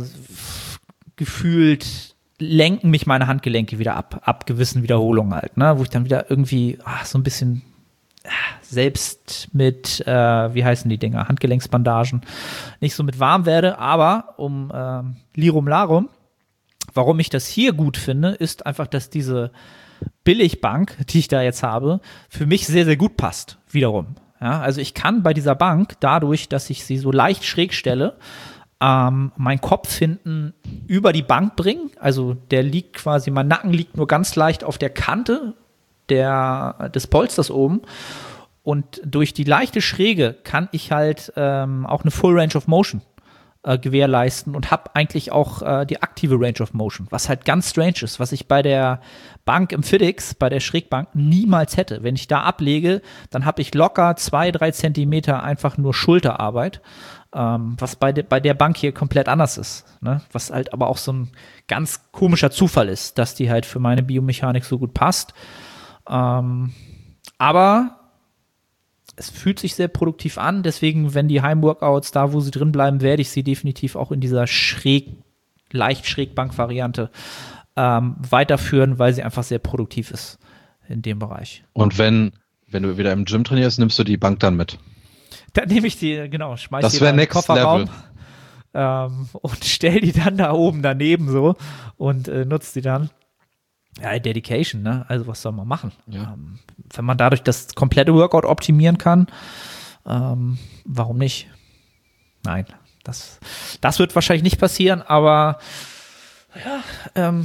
gefühlt lenken mich meine Handgelenke wieder ab, ab gewissen Wiederholungen halt, ne, wo ich dann wieder irgendwie ach, so ein bisschen ah, selbst mit, äh, wie heißen die Dinger, Handgelenksbandagen, nicht so mit warm werde, aber um äh, Lirum Larum, warum ich das hier gut finde, ist einfach, dass diese Billigbank, die ich da jetzt habe, für mich sehr, sehr gut passt, wiederum. Ja, also ich kann bei dieser Bank, dadurch, dass ich sie so leicht schräg stelle, Ähm, meinen Kopf hinten über die Bank bringen, also der liegt quasi, mein Nacken liegt nur ganz leicht auf der Kante der, des Polsters oben und durch die leichte Schräge kann ich halt ähm, auch eine Full Range of Motion äh, gewährleisten und habe eigentlich auch äh, die aktive Range of Motion, was halt ganz strange ist, was ich bei der Bank im FitX, bei der Schrägbank niemals hätte. Wenn ich da ablege, dann habe ich locker zwei, drei Zentimeter einfach nur Schulterarbeit. Ähm, was bei, de, bei der Bank hier komplett anders ist, ne? Was halt aber auch so ein ganz komischer Zufall ist, dass die halt für meine Biomechanik so gut passt. Ähm, aber es fühlt sich sehr produktiv an, deswegen, wenn die Heimworkouts da, wo sie drin bleiben, werde ich sie definitiv auch in dieser schräg, leicht Schrägbank-Variante ähm, weiterführen, weil sie einfach sehr produktiv ist in dem Bereich. Und wenn, wenn du wieder im Gym trainierst, nimmst du die Bank dann mit? Dann nehme ich die, genau, schmeiß das die in den Kofferraum ähm, und stell die dann da oben daneben so und äh, nutze die dann. Ja, Dedication, ne? Also was soll man machen? Ja. Ähm, wenn man dadurch das komplette Workout optimieren kann, ähm, warum nicht? Nein, das, das wird wahrscheinlich nicht passieren, aber ja, ähm,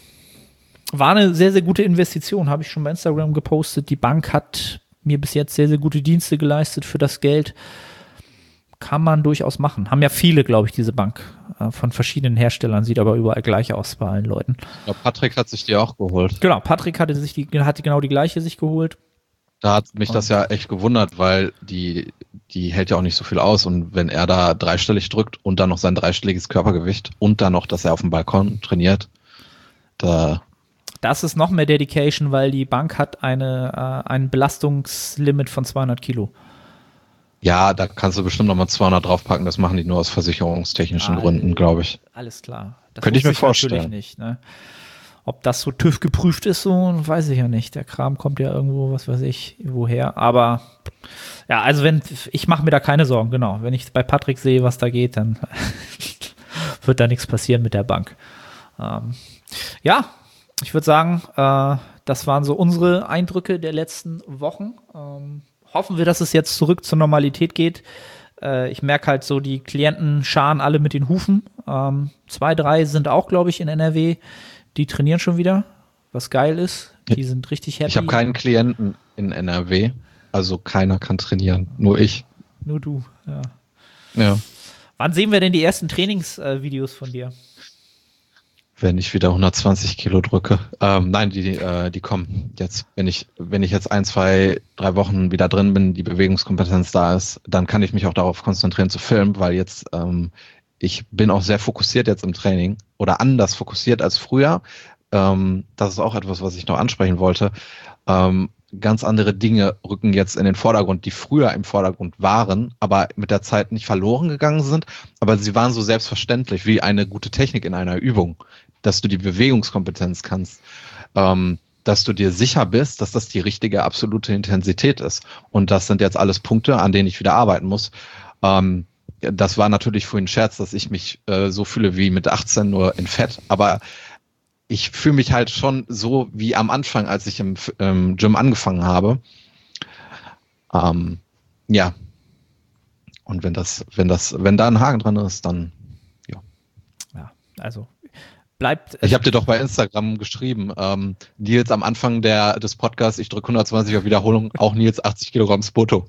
war eine sehr, sehr gute Investition, habe ich schon bei Instagram gepostet. Die Bank hat mir bis jetzt sehr, sehr gute Dienste geleistet für das Geld. Kann man durchaus machen. Haben ja viele, glaube ich, diese Bank äh, von verschiedenen Herstellern, sieht aber überall gleich aus bei allen Leuten. Ich glaube, Patrick hat sich die auch geholt. Genau, Patrick hatte sich die, hatte genau die gleiche sich geholt. Da hat mich das ja echt gewundert, weil die, die hält ja auch nicht so viel aus und wenn er da dreistellig drückt und dann noch sein dreistelliges Körpergewicht und dann noch, dass er auf dem Balkon trainiert, da Das ist noch mehr Dedication, weil die Bank hat eine, äh, ein Belastungslimit von zweihundert Kilo. Ja, da kannst du bestimmt nochmal zweihundert draufpacken. Das machen die nur aus versicherungstechnischen ah, Gründen, glaube ich. Alles klar. Das Könnte ich mir vorstellen. Natürlich nicht, ne? Ob das so TÜV geprüft ist, so weiß ich ja nicht. Der Kram kommt ja irgendwo, was weiß ich, woher. Aber ja, also wenn ich mache mir da keine Sorgen, genau. Wenn ich bei Patrick sehe, was da geht, dann wird da nichts passieren mit der Bank. Ähm, ja. Ich würde sagen, äh, das waren so unsere Eindrücke der letzten Wochen. Ähm, hoffen wir, dass es jetzt zurück zur Normalität geht. Äh, ich merke halt so, die Klienten scharen alle mit den Hufen. Ähm, zwei, drei sind auch, glaube ich, in N R W. Die trainieren schon wieder, was geil ist. Die sind richtig happy. Ich habe keinen Klienten in N R W, also keiner kann trainieren, nur ich. Nur du, ja. Ja. Wann sehen wir denn die ersten Trainingsvideos äh, von dir? Wenn ich wieder hundertzwanzig Kilo drücke. Ähm, nein, die, äh, die kommen jetzt. Wenn ich, wenn ich jetzt ein, zwei, drei Wochen wieder drin bin, die Bewegungskompetenz da ist, dann kann ich mich auch darauf konzentrieren zu filmen, weil jetzt ähm, ich bin auch sehr fokussiert jetzt im Training oder anders fokussiert als früher. Ähm, das ist auch etwas, was ich noch ansprechen wollte. Ähm, ganz andere Dinge rücken jetzt in den Vordergrund, die früher im Vordergrund waren, aber mit der Zeit nicht verloren gegangen sind. Aber sie waren so selbstverständlich wie eine gute Technik in einer Übung, dass du die Bewegungskompetenz kannst, ähm, dass du dir sicher bist, dass das die richtige absolute Intensität ist. Und das sind jetzt alles Punkte, an denen ich wieder arbeiten muss. Ähm, das war natürlich vorhin ein Scherz, dass ich mich äh, so fühle wie mit achtzehn, nur in Fett. Aber ich fühle mich halt schon so wie am Anfang, als ich im ähm, Gym angefangen habe. Ähm, ja. Und wenn das, wenn das, wenn da ein Haken dran ist, dann ja. Ja, also bleibt. Ich habe dir doch bei Instagram geschrieben, ähm, Nils am Anfang der, des Podcasts, ich drücke hundertzwanzig auf Wiederholung, auch Nils achtzig Kilogramm Spoto.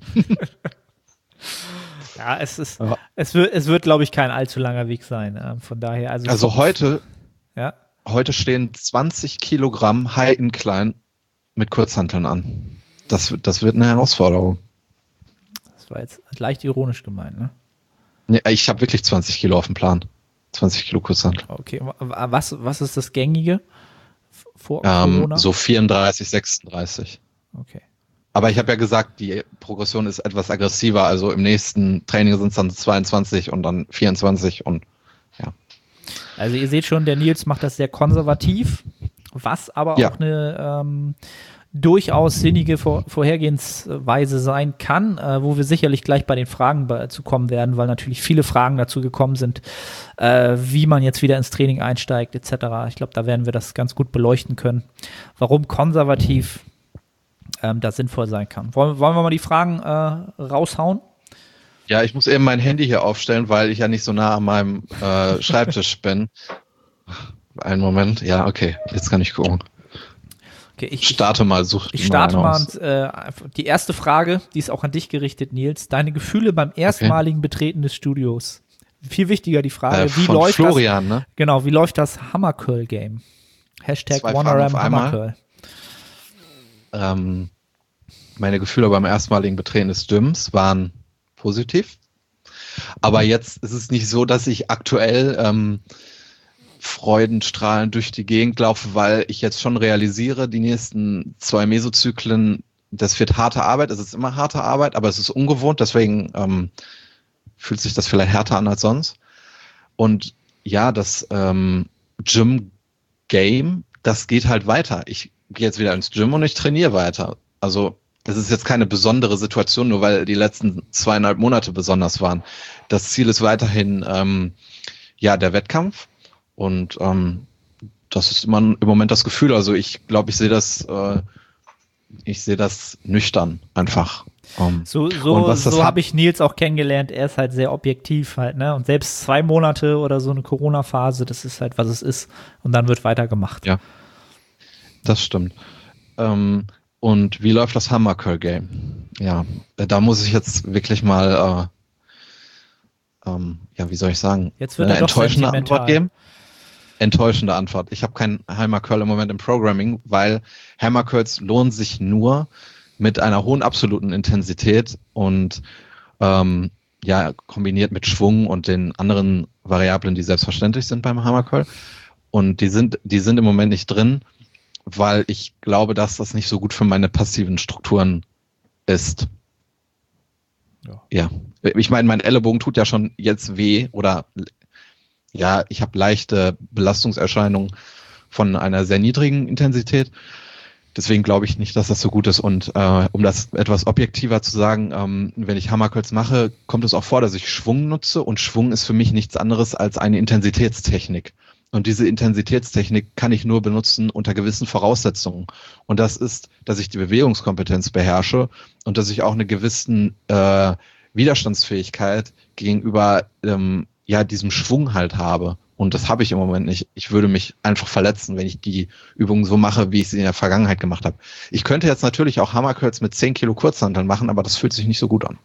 Ja, es ist, ja. es wird, es wird, glaube ich, kein allzu langer Weg sein. Äh, von daher, also. Also heute, ja. heute stehen zwanzig Kilogramm High Incline mit Kurzhanteln an. Das, das wird eine Herausforderung. Das war jetzt leicht ironisch gemeint, ne? Nee, ich habe wirklich zwanzig Kilo auf dem Plan. zwanzig Kilo Kurzhantel. Okay, was, was ist das Gängige vor ähm, Corona? So vierunddreißig, sechsunddreißig. Okay. Aber ich habe ja gesagt, die Progression ist etwas aggressiver. Also im nächsten Training sind es dann zweiundzwanzig und dann vierundzwanzig und ja. Also ihr seht schon, der Nils macht das sehr konservativ, was aber ja. auch eine ähm, durchaus sinnige Vor- Vorhergehensweise sein kann, äh, wo wir sicherlich gleich bei den Fragen be- zu kommen werden, weil natürlich viele Fragen dazu gekommen sind, äh, wie man jetzt wieder ins Training einsteigt et cetera. Ich glaube, da werden wir das ganz gut beleuchten können, warum konservativ ähm, da sinnvoll sein kann. Wollen, wollen wir mal die Fragen äh, raushauen? Ja, ich muss eben mein Handy hier aufstellen, weil ich ja nicht so nah an meinem äh, Schreibtisch bin. Einen Moment. Ja, okay. Jetzt kann ich gucken. Okay, ich starte mal, such Ich starte mal, aus. Und, äh, die erste Frage, die ist auch an dich gerichtet, Nils. Deine Gefühle beim erstmaligen okay. Betreten des Studios. Viel wichtiger die Frage, äh, wie von läuft Florian, das? Ne? Genau, wie läuft das Hammercurl-Game? Hashtag OneRam Hammercurl. Ähm, meine Gefühle beim erstmaligen Betreten des Gyms waren positiv. Aber jetzt ist es nicht so, dass ich aktuell ähm, freudenstrahlend durch die Gegend laufe, weil ich jetzt schon realisiere, die nächsten zwei Mesozyklen, das wird harte Arbeit, es ist immer harte Arbeit, aber es ist ungewohnt, deswegen ähm, fühlt sich das vielleicht härter an als sonst. Und ja, das ähm, Gym-Game, das geht halt weiter. Ich gehe jetzt wieder ins Gym und ich trainiere weiter. Also das ist jetzt keine besondere Situation, nur weil die letzten zweieinhalb Monate besonders waren. Das Ziel ist weiterhin ähm, ja der Wettkampf und ähm, das ist immer im Moment das Gefühl. Also ich glaube, ich sehe das, äh, ich sehe das nüchtern einfach. Um, so so, so habe ich Nils auch kennengelernt. Er ist halt sehr objektiv halt, ne? Und selbst zwei Monate oder so eine Corona-Phase, das ist halt, was es ist. Und dann wird weitergemacht. Ja, das stimmt. Ähm, Und wie läuft das Hammercurl-Game? Ja, da muss ich jetzt wirklich mal, äh, ähm, ja, wie soll ich sagen, jetzt wird eine er doch enttäuschende sentimental. Antwort geben. Enttäuschende Antwort. Ich habe keinen Hammercurl im Moment im Programming, weil Hammercurls lohnen sich nur mit einer hohen absoluten Intensität und ähm, ja, kombiniert mit Schwung und den anderen Variablen, die selbstverständlich sind beim Hammercurl. Und die sind, die sind im Moment nicht drin, weil ich glaube, dass das nicht so gut für meine passiven Strukturen ist. Ja. ja. Ich meine, mein Ellenbogen tut ja schon jetzt weh oder ja, ich habe leichte Belastungserscheinungen von einer sehr niedrigen Intensität. Deswegen glaube ich nicht, dass das so gut ist. Und äh, um das etwas objektiver zu sagen, ähm, wenn ich Hammercurls mache, kommt es auch vor, dass ich Schwung nutze. Und Schwung ist für mich nichts anderes als eine Intensitätstechnik. Und diese Intensitätstechnik kann ich nur benutzen unter gewissen Voraussetzungen. Und das ist, dass ich die Bewegungskompetenz beherrsche und dass ich auch eine gewissen, äh, Widerstandsfähigkeit gegenüber ähm, ja diesem Schwung halt habe. Und das habe ich im Moment nicht. Ich würde mich einfach verletzen, wenn ich die Übungen so mache, wie ich sie in der Vergangenheit gemacht habe. Ich könnte jetzt natürlich auch Hammercurls mit zehn Kilo Kurzhanteln machen, aber das fühlt sich nicht so gut an.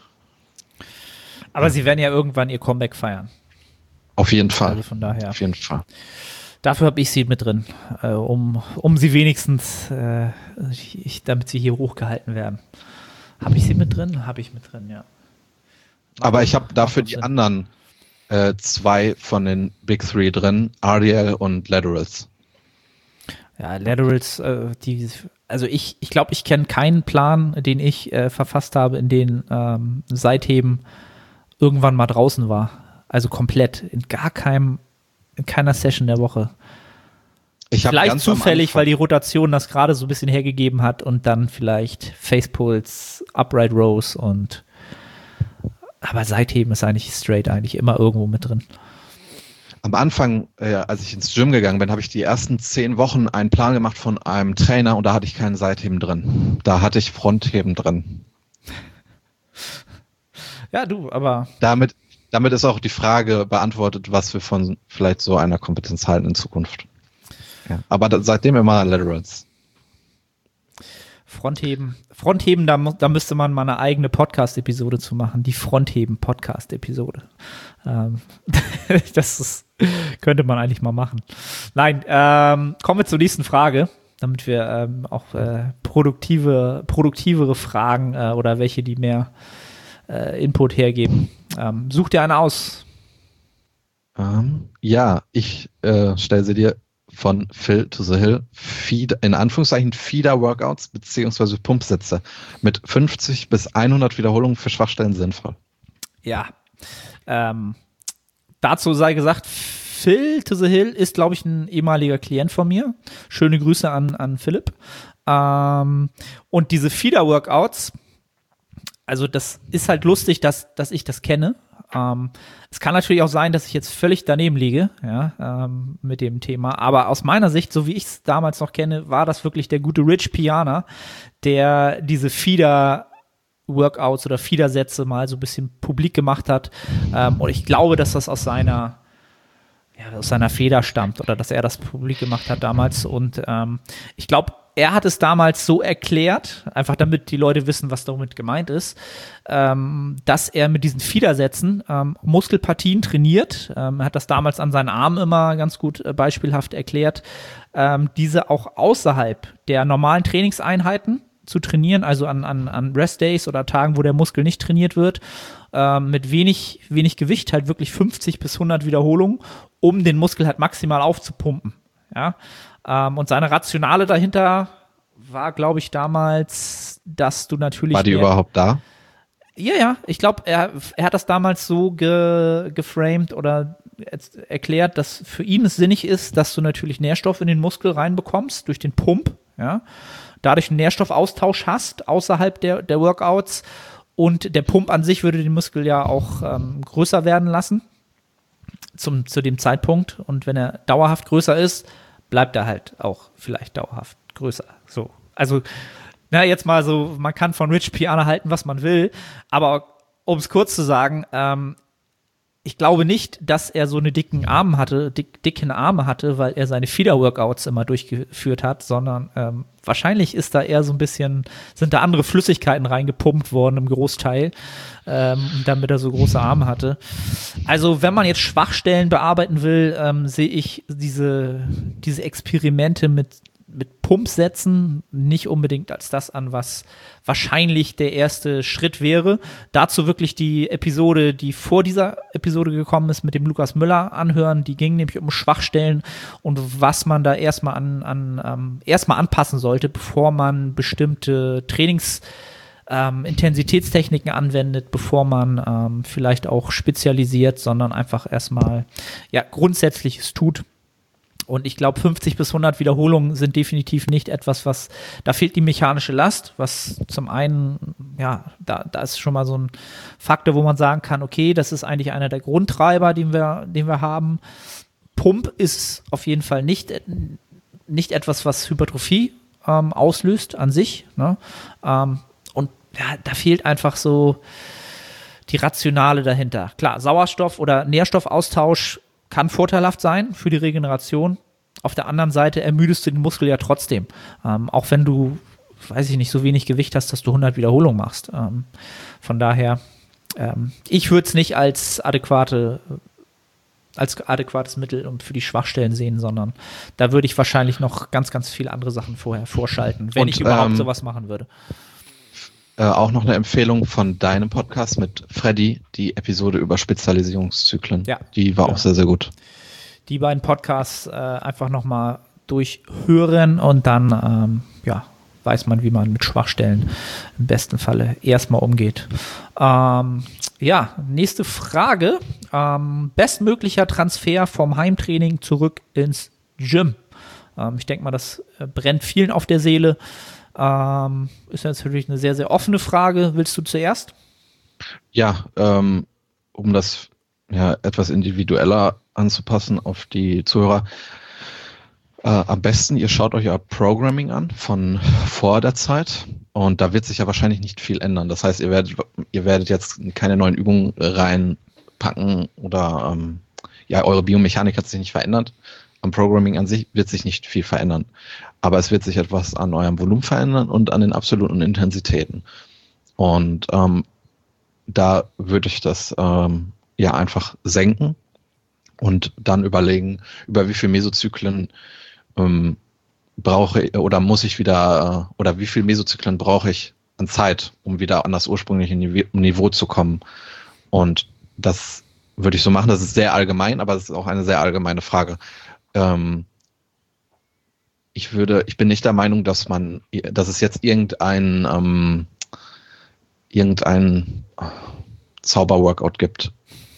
Aber sie werden ja irgendwann ihr Comeback feiern. Auf jeden Fall. Also von daher. Auf jeden Fall. Dafür habe ich sie mit drin, äh, um, um sie wenigstens, äh, ich, damit sie hier hochgehalten werden. Habe ich sie mit drin? Habe ich mit drin, ja. Aber ich habe dafür die Sinn. anderen äh, zwei von den Big Three drin, R D L und Laterals. Ja, Laterals, äh, die, also ich, ich glaube, ich kenne keinen Plan, den ich äh, verfasst habe, in den ähm, Seitheben irgendwann mal draußen war. Also komplett, in gar keinem, in keiner Session der Woche. Ich hab vielleicht ganz am zufällig, Anfang- weil die Rotation das gerade so ein bisschen hergegeben hat und dann vielleicht Facepulls, Upright Rows und aber Seitheben ist eigentlich straight eigentlich immer irgendwo mit drin. Am Anfang, äh, als ich ins Gym gegangen bin, habe ich die ersten zehn Wochen einen Plan gemacht von einem Trainer und da hatte ich keinen Seitheben drin. Da hatte ich Frontheben drin. Ja, du, aber Damit, damit ist auch die Frage beantwortet, was wir von vielleicht so einer Kompetenz halten in Zukunft. Ja, aber da, seitdem immer Laterals. Frontheben, Frontheben, da, mu- da müsste man mal eine eigene Podcast-Episode zu machen, die Frontheben-Podcast-Episode. Ähm, das ist, könnte man eigentlich mal machen. Nein, ähm, kommen wir zur nächsten Frage, damit wir ähm, auch äh, produktive, produktivere Fragen äh, oder welche, die mehr äh, Input hergeben. Ähm, such dir eine aus. Ähm, ja, ich äh, stelle sie dir von Phil to the Hill, Feed, in Anführungszeichen Feeder-Workouts beziehungsweise Pumpsätze mit fünfzig bis hundert Wiederholungen für Schwachstellen sinnvoll. Ja, ähm, dazu sei gesagt, Phil to the Hill ist, glaube ich, ein ehemaliger Klient von mir. Schöne Grüße an, an Philipp. Ähm, und diese Feeder-Workouts, also das ist halt lustig, dass, dass ich das kenne. Ähm, es kann natürlich auch sein, dass ich jetzt völlig daneben liege, ja, ähm, mit dem Thema. Aber aus meiner Sicht, so wie ich es damals noch kenne, war das wirklich der gute Rich Piana, der diese Feeder-Workouts oder Feeder-Sätze mal so ein bisschen publik gemacht hat. Ähm, und ich glaube, dass das aus seiner ja, aus seiner Feder stammt oder dass er das publik gemacht hat damals. Und ähm, ich glaube, er hat es damals so erklärt, einfach damit die Leute wissen, was damit gemeint ist, ähm, dass er mit diesen Fiedersätzen ähm, Muskelpartien trainiert. Ähm, er hat das damals an seinen Armen immer ganz gut äh, beispielhaft erklärt, ähm, diese auch außerhalb der normalen Trainingseinheiten zu trainieren, also an, an, an Rest-Days oder Tagen, wo der Muskel nicht trainiert wird, ähm, mit wenig, wenig Gewicht, halt wirklich fünfzig bis hundert Wiederholungen, um den Muskel halt maximal aufzupumpen. Ja, ähm, und seine Rationale dahinter war, glaube ich, damals, dass du natürlich War die mehr- überhaupt da? ja, ja, ich glaube, er, er hat das damals so ge, geframed oder jetzt erklärt, dass für ihn es sinnig ist, dass du natürlich Nährstoff in den Muskel reinbekommst durch den Pump, ja, dadurch einen Nährstoffaustausch hast außerhalb der, der Workouts und der Pump an sich würde den Muskel ja auch ähm, größer werden lassen zum, zu dem Zeitpunkt und wenn er dauerhaft größer ist, bleibt er halt auch vielleicht dauerhaft größer, so, also na, jetzt mal so, man kann von Rich Piana halten, was man will, aber um es kurz zu sagen, ähm, ich glaube nicht, dass er so eine dicken Arme hatte, dick, dicken Arme hatte, weil er seine Feeder-Workouts immer durchgeführt hat, sondern ähm, wahrscheinlich ist da eher so ein bisschen, sind da andere Flüssigkeiten reingepumpt worden im Großteil, ähm, damit er so große Arme hatte. Also wenn man jetzt Schwachstellen bearbeiten will, ähm, sehe ich diese, diese Experimente mit mit Pumpsätzen nicht unbedingt als das an, was wahrscheinlich der erste Schritt wäre. Dazu wirklich die Episode, die vor dieser Episode gekommen ist, mit dem Lukas Müller anhören. Die ging nämlich um Schwachstellen und was man da erstmal an, an ähm, erstmal anpassen sollte, bevor man bestimmte Trainings ähm, Intensitätstechniken anwendet, bevor man ähm, vielleicht auch spezialisiert, sondern einfach erstmal ja Grundsätzliches tut. Und ich glaube, fünfzig bis hundert Wiederholungen sind definitiv nicht etwas, was, da fehlt die mechanische Last, was zum einen, ja, da, da ist schon mal so ein Faktor, wo man sagen kann, okay, das ist eigentlich einer der Grundtreiber, den wir, den wir haben. Pump ist auf jeden Fall nicht, nicht etwas, was Hypertrophie ähm, auslöst an sich, ne? Ähm, und ja, da fehlt einfach so, die Rationale dahinter. Klar, Sauerstoff- oder Nährstoffaustausch kann vorteilhaft sein für die Regeneration. Auf der anderen Seite ermüdest du den Muskel ja trotzdem. Ähm, auch wenn du, weiß ich nicht, so wenig Gewicht hast, dass du hundert Wiederholungen machst. Ähm, von daher, ähm, ich würde es nicht als adäquate, als adäquates Mittel für die Schwachstellen sehen, sondern da würde ich wahrscheinlich noch ganz, ganz viele andere Sachen vorher vorschalten, wenn Und, ich überhaupt ähm, sowas machen würde. Äh, auch noch eine Empfehlung von deinem Podcast mit Freddy, die Episode über Spezialisierungszyklen. Ja, die war ja. auch sehr, sehr gut. Die beiden Podcasts äh, einfach nochmal durchhören und dann ähm, ja, weiß man, wie man mit Schwachstellen im besten Falle erstmal umgeht. Ähm, ja, nächste Frage. Ähm, bestmöglicher Transfer vom Heimtraining zurück ins Gym. Ähm, ich denke mal, das äh, brennt vielen auf der Seele. Ähm, ist natürlich eine sehr, sehr offene Frage. Willst du zuerst? Ja, ähm, um das ja etwas individueller anzupassen auf die Zuhörer. Äh, am besten, ihr schaut euch euer Programming an von vor der Zeit und da wird sich ja wahrscheinlich nicht viel ändern. Das heißt, ihr werdet, ihr werdet jetzt keine neuen Übungen reinpacken oder ähm, ja, eure Biomechanik hat sich nicht verändert. Am Programming an sich wird sich nicht viel verändern. Aber es wird sich etwas an eurem Volumen verändern und an den absoluten Intensitäten. Und ähm, da würde ich das ähm, ja einfach senken und dann überlegen, über wie viele Mesozyklen ähm, brauche ich oder muss ich wieder äh, oder wie viele Mesozyklen brauche ich an Zeit, um wieder an das ursprüngliche Niveau zu kommen. Und das würde ich so machen. Das ist sehr allgemein, aber es ist auch eine sehr allgemeine Frage. Ähm, ich würde, ich bin nicht der Meinung, dass man, dass es jetzt irgendein ähm, irgendein Zauberworkout gibt,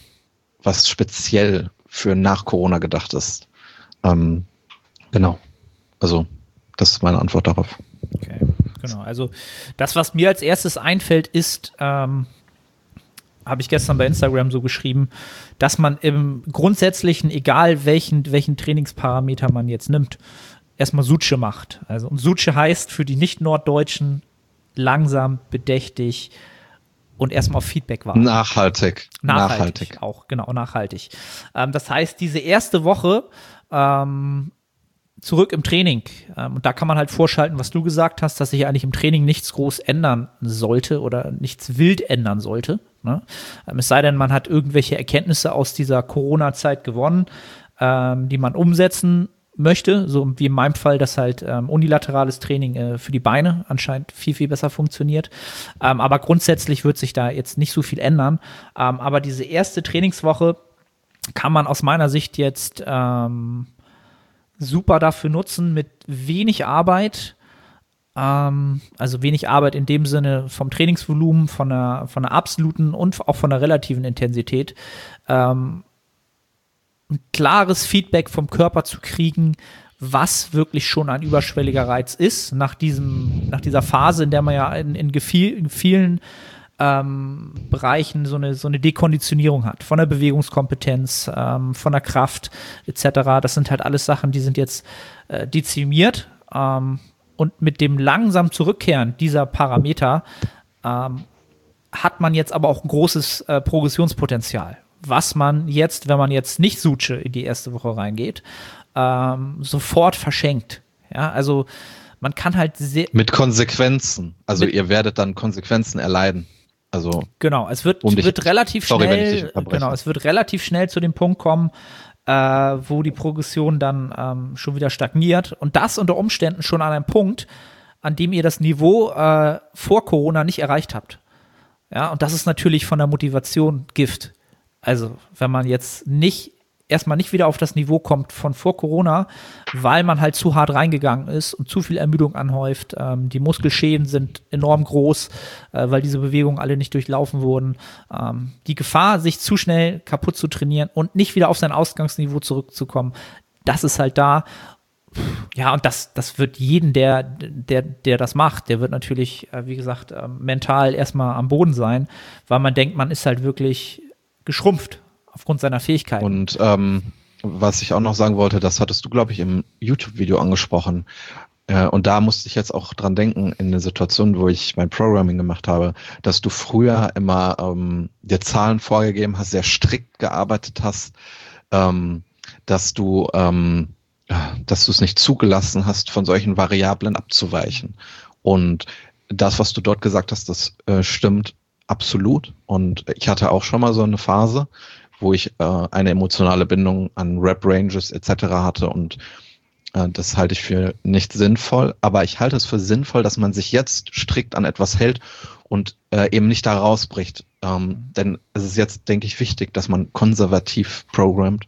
was speziell für nach Corona gedacht ist. Ähm, genau. Also, das ist meine Antwort darauf. Okay, genau. Also, das, was mir als erstes einfällt, ist, ähm, habe ich gestern bei Instagram so geschrieben, dass man im Grundsätzlichen, egal welchen, welchen Trainingsparameter man jetzt nimmt, erstmal Suche macht. Also, und Suche heißt für die Nicht-Norddeutschen langsam, bedächtig und erstmal auf Feedback warten. Nachhaltig. Nachhaltig. Nachhaltig. Auch, genau, nachhaltig. Ähm, das heißt, diese erste Woche ähm, zurück im Training. Ähm, und da kann man halt vorschalten, was du gesagt hast, dass sich eigentlich im Training nichts groß ändern sollte oder nichts wild ändern sollte. Ne? Ähm, es sei denn, man hat irgendwelche Erkenntnisse aus dieser Corona-Zeit gewonnen, ähm, die man umsetzen möchte, so wie in meinem Fall, dass halt ähm, unilaterales Training äh, für die Beine anscheinend viel, viel besser funktioniert. Ähm, aber grundsätzlich wird sich da jetzt nicht so viel ändern. Ähm, aber diese erste Trainingswoche kann man aus meiner Sicht jetzt ähm, super dafür nutzen, mit wenig Arbeit, ähm, also wenig Arbeit in dem Sinne vom Trainingsvolumen, von der, von der absoluten und auch von der relativen Intensität, ähm, ein klares Feedback vom Körper zu kriegen, was wirklich schon ein überschwelliger Reiz ist, nach diesem, nach dieser Phase, in der man ja in, in, gefiel, in vielen ähm, Bereichen so eine, so eine Dekonditionierung hat, von der Bewegungskompetenz, ähm, von der Kraft et cetera. Das sind halt alles Sachen, die sind jetzt äh, dezimiert ähm, und mit dem langsam Zurückkehren dieser Parameter ähm, hat man jetzt aber auch ein großes äh, Progressionspotenzial, was man jetzt, wenn man jetzt nicht Suche in die erste Woche reingeht, ähm, sofort verschenkt. Ja, also man kann halt sehr... Mit Konsequenzen. Also mit, ihr werdet dann Konsequenzen erleiden. Also genau, es wird, um dich, wird relativ sorry, schnell, genau, es wird relativ schnell zu dem Punkt kommen, äh, wo die Progression dann ähm, schon wieder stagniert. Und das unter Umständen schon an einem Punkt, an dem ihr das Niveau äh, vor Corona nicht erreicht habt. Ja, und das ist natürlich von der Motivation Gift. Also, wenn man jetzt nicht, erstmal nicht wieder auf das Niveau kommt von vor Corona, weil man halt zu hart reingegangen ist und zu viel Ermüdung anhäuft. Ähm, die Muskelschäden sind enorm groß, äh, weil diese Bewegungen alle nicht durchlaufen wurden. Ähm, die Gefahr, sich zu schnell kaputt zu trainieren und nicht wieder auf sein Ausgangsniveau zurückzukommen, das ist halt da. Ja, und das, das wird jeden, der, der, der das macht, der wird natürlich, äh, wie gesagt, äh, mental erstmal am Boden sein, weil man denkt, man ist halt wirklich geschrumpft aufgrund seiner Fähigkeiten. Und ähm, was ich auch noch sagen wollte, das hattest du, glaube ich, im YouTube-Video angesprochen. äh, und da musste ich jetzt auch dran denken, in der Situation, wo ich mein Programming gemacht habe, dass du früher immer ähm, dir Zahlen vorgegeben hast, sehr strikt gearbeitet hast, ähm, dass du ähm, dass du es nicht zugelassen hast, von solchen Variablen abzuweichen. Und das, was du dort gesagt hast, das äh, stimmt absolut. Und ich hatte auch schon mal so eine Phase, wo ich äh, eine emotionale Bindung an Rep-Ranges et cetera hatte und äh, das halte ich für nicht sinnvoll, aber ich halte es für sinnvoll, dass man sich jetzt strikt an etwas hält und äh, eben nicht da rausbricht. Ähm, denn es ist jetzt, denke ich, wichtig, dass man konservativ programmt,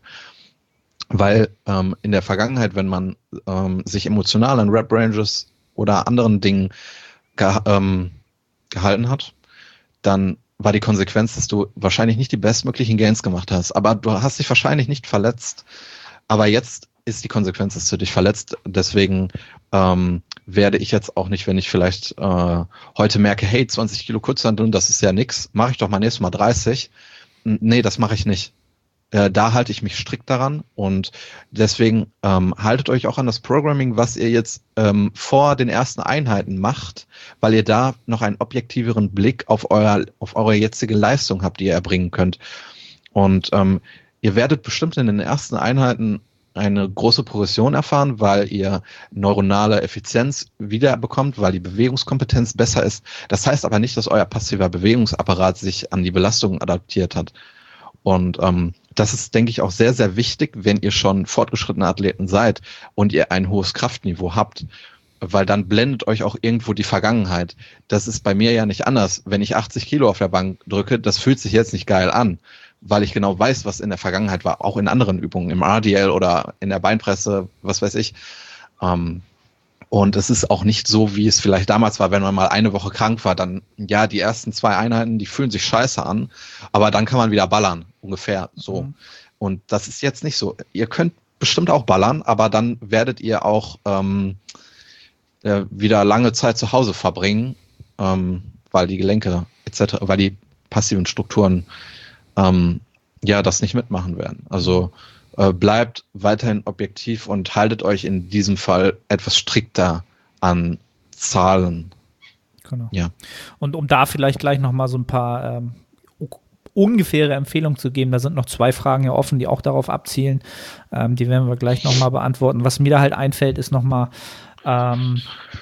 weil ähm, in der Vergangenheit, wenn man ähm, sich emotional an Rep-Ranges oder anderen Dingen ge ähm, gehalten hat, dann war die Konsequenz, dass du wahrscheinlich nicht die bestmöglichen Gains gemacht hast, aber du hast dich wahrscheinlich nicht verletzt. Aber jetzt ist die Konsequenz, dass du dich verletzt. Deswegen ähm, werde ich jetzt auch nicht, wenn ich vielleicht äh, heute merke, hey, zwanzig Kilo Kurzhanteln, das ist ja nix, mache ich doch mal nächstes Mal dreißig. N- Nee, das mache ich nicht. Äh, da halte ich mich strikt daran und deswegen ähm, haltet euch auch an das Programming, was ihr jetzt ähm, vor den ersten Einheiten macht, weil ihr da noch einen objektiveren Blick auf, euer, auf eure jetzige Leistung habt, die ihr erbringen könnt. Und ähm, ihr werdet bestimmt in den ersten Einheiten eine große Progression erfahren, weil ihr neuronale Effizienz wiederbekommt, weil die Bewegungskompetenz besser ist. Das heißt aber nicht, dass euer passiver Bewegungsapparat sich an die Belastungen adaptiert hat. Und ähm, das ist, denke ich, auch sehr, sehr wichtig, wenn ihr schon fortgeschrittene Athleten seid und ihr ein hohes Kraftniveau habt, weil dann blendet euch auch irgendwo die Vergangenheit. Das ist bei mir ja nicht anders. Wenn ich achtzig Kilo auf der Bank drücke, das fühlt sich jetzt nicht geil an, weil ich genau weiß, was in der Vergangenheit war, auch in anderen Übungen, im R D L oder in der Beinpresse, was weiß ich. Ähm, Und es ist auch nicht so, wie es vielleicht damals war, wenn man mal eine Woche krank war, dann, ja, die ersten zwei Einheiten, die fühlen sich scheiße an, aber dann kann man wieder ballern, ungefähr so. Mhm. Und das ist jetzt nicht so. Ihr könnt bestimmt auch ballern, aber dann werdet ihr auch ähm, äh, wieder lange Zeit zu Hause verbringen, ähm, weil die Gelenke et cetera, weil die passiven Strukturen ähm, ja das nicht mitmachen werden. Also bleibt weiterhin objektiv und haltet euch in diesem Fall etwas strikter an Zahlen. Genau. Ja. Und um da vielleicht gleich nochmal so ein paar ähm, ungefähre Empfehlungen zu geben, da sind noch zwei Fragen ja offen, die auch darauf abzielen. Ähm, die werden wir gleich nochmal beantworten. Was mir da halt einfällt, ist nochmal, ähm,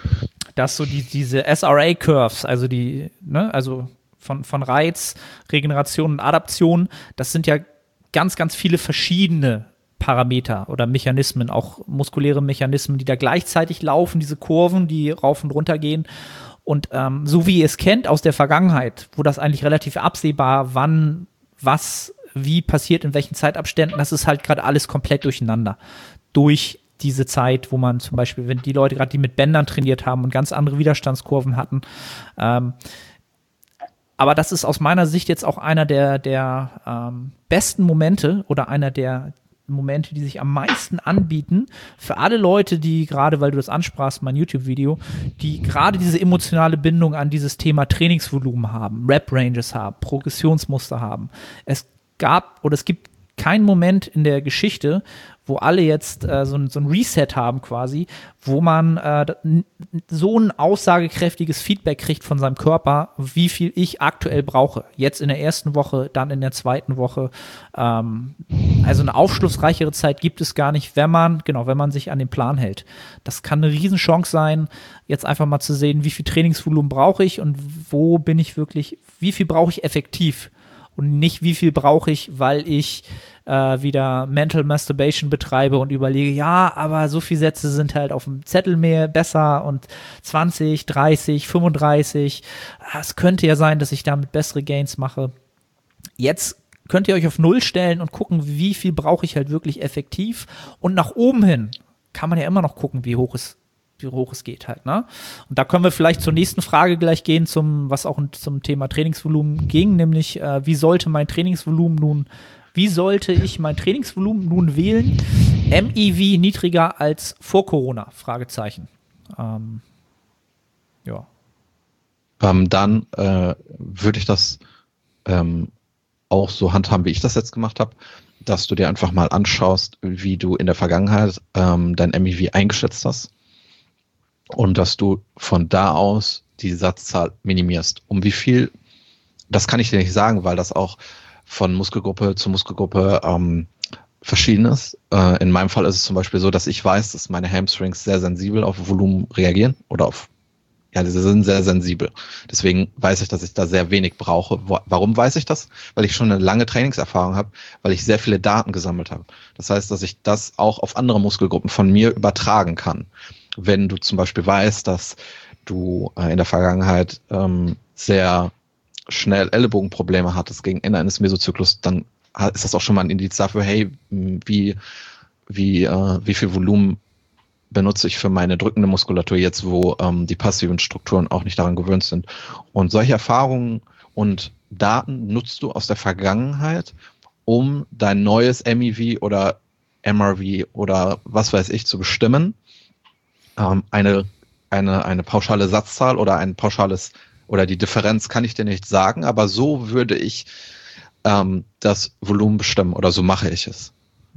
dass so die, diese S R A-Curves, also die, ne, also von, von Reiz, Regeneration und Adaption, das sind ja ganz, ganz viele verschiedene Parameter oder Mechanismen, auch muskuläre Mechanismen, die da gleichzeitig laufen, diese Kurven, die rauf und runter gehen. Und ähm, so wie ihr es kennt aus der Vergangenheit, wo das eigentlich relativ absehbar, wann, was, wie passiert, in welchen Zeitabständen, das ist halt gerade alles komplett durcheinander. Durch diese Zeit, wo man zum Beispiel, wenn die Leute gerade, die mit Bändern trainiert haben und ganz andere Widerstandskurven hatten, ähm, aber das ist aus meiner Sicht jetzt auch einer der, der ähm, besten Momente oder einer der Momente, die sich am meisten anbieten für alle Leute, die gerade, weil du das ansprachst, mein YouTube-Video, die gerade diese emotionale Bindung an dieses Thema Trainingsvolumen haben, Rep-Ranges haben, Progressionsmuster haben. Es gab oder es gibt keinen Moment in der Geschichte, wo alle jetzt äh, so, ein, so ein Reset haben quasi, wo man äh, so ein aussagekräftiges Feedback kriegt von seinem Körper, wie viel ich aktuell brauche. Jetzt in der ersten Woche, dann in der zweiten Woche. Ähm, also eine aufschlussreichere Zeit gibt es gar nicht, wenn man, genau, wenn man sich an den Plan hält. Das kann eine Riesenchance sein, jetzt einfach mal zu sehen, wie viel Trainingsvolumen brauche ich und wo bin ich wirklich, wie viel brauche ich effektiv und nicht wie viel brauche ich, weil ich Äh, wieder Mental Masturbation betreibe und überlege, ja, aber so viele Sätze sind halt auf dem Zettel mehr besser und zwanzig, dreißig, fünfunddreißig. Es könnte ja sein, dass ich damit bessere Gains mache. Jetzt könnt ihr euch auf Null stellen und gucken, wie viel brauche ich halt wirklich effektiv. Und nach oben hin kann man ja immer noch gucken, wie hoch es wie hoch es geht halt, ne? Und da können wir vielleicht zur nächsten Frage gleich gehen, zum was auch zum Thema Trainingsvolumen ging, nämlich äh, wie sollte mein Trainingsvolumen nun Wie sollte ich mein Trainingsvolumen nun wählen? M E V niedriger als vor Corona? Fragezeichen. Ähm, ja. Ähm, dann äh, würde ich das ähm, auch so handhaben, wie ich das jetzt gemacht habe, dass du dir einfach mal anschaust, wie du in der Vergangenheit ähm, dein M E V eingeschätzt hast. und dass du von da aus die Satzzahl minimierst. Um wie viel, das kann ich dir nicht sagen, weil das auch von Muskelgruppe zu Muskelgruppe ähm, verschieden ist. Äh, in meinem Fall ist es zum Beispiel so, dass ich weiß, dass meine Hamstrings sehr sensibel auf Volumen reagieren oder auf, ja, sie sind sehr sensibel. Deswegen weiß ich, dass ich da sehr wenig brauche. Warum weiß ich das? Weil ich schon eine lange Trainingserfahrung habe, weil ich sehr viele Daten gesammelt habe. Das heißt, dass ich das auch auf andere Muskelgruppen von mir übertragen kann. Wenn du zum Beispiel weißt, dass du äh, in der Vergangenheit ähm, sehr schnell Ellenbogenprobleme hattest gegen Ende eines Mesozyklus, dann ist das auch schon mal ein Indiz dafür, hey, wie, wie, äh, wie viel Volumen benutze ich für meine drückende Muskulatur jetzt, wo ähm, die passiven Strukturen auch nicht daran gewöhnt sind. Und solche Erfahrungen und Daten nutzt du aus der Vergangenheit, um dein neues M E V oder M R V oder was weiß ich zu bestimmen. Ähm, eine, eine, eine pauschale Satzzahl oder ein pauschales oder die Differenz kann ich dir nicht sagen, aber so würde ich ähm, das Volumen bestimmen oder so mache ich es.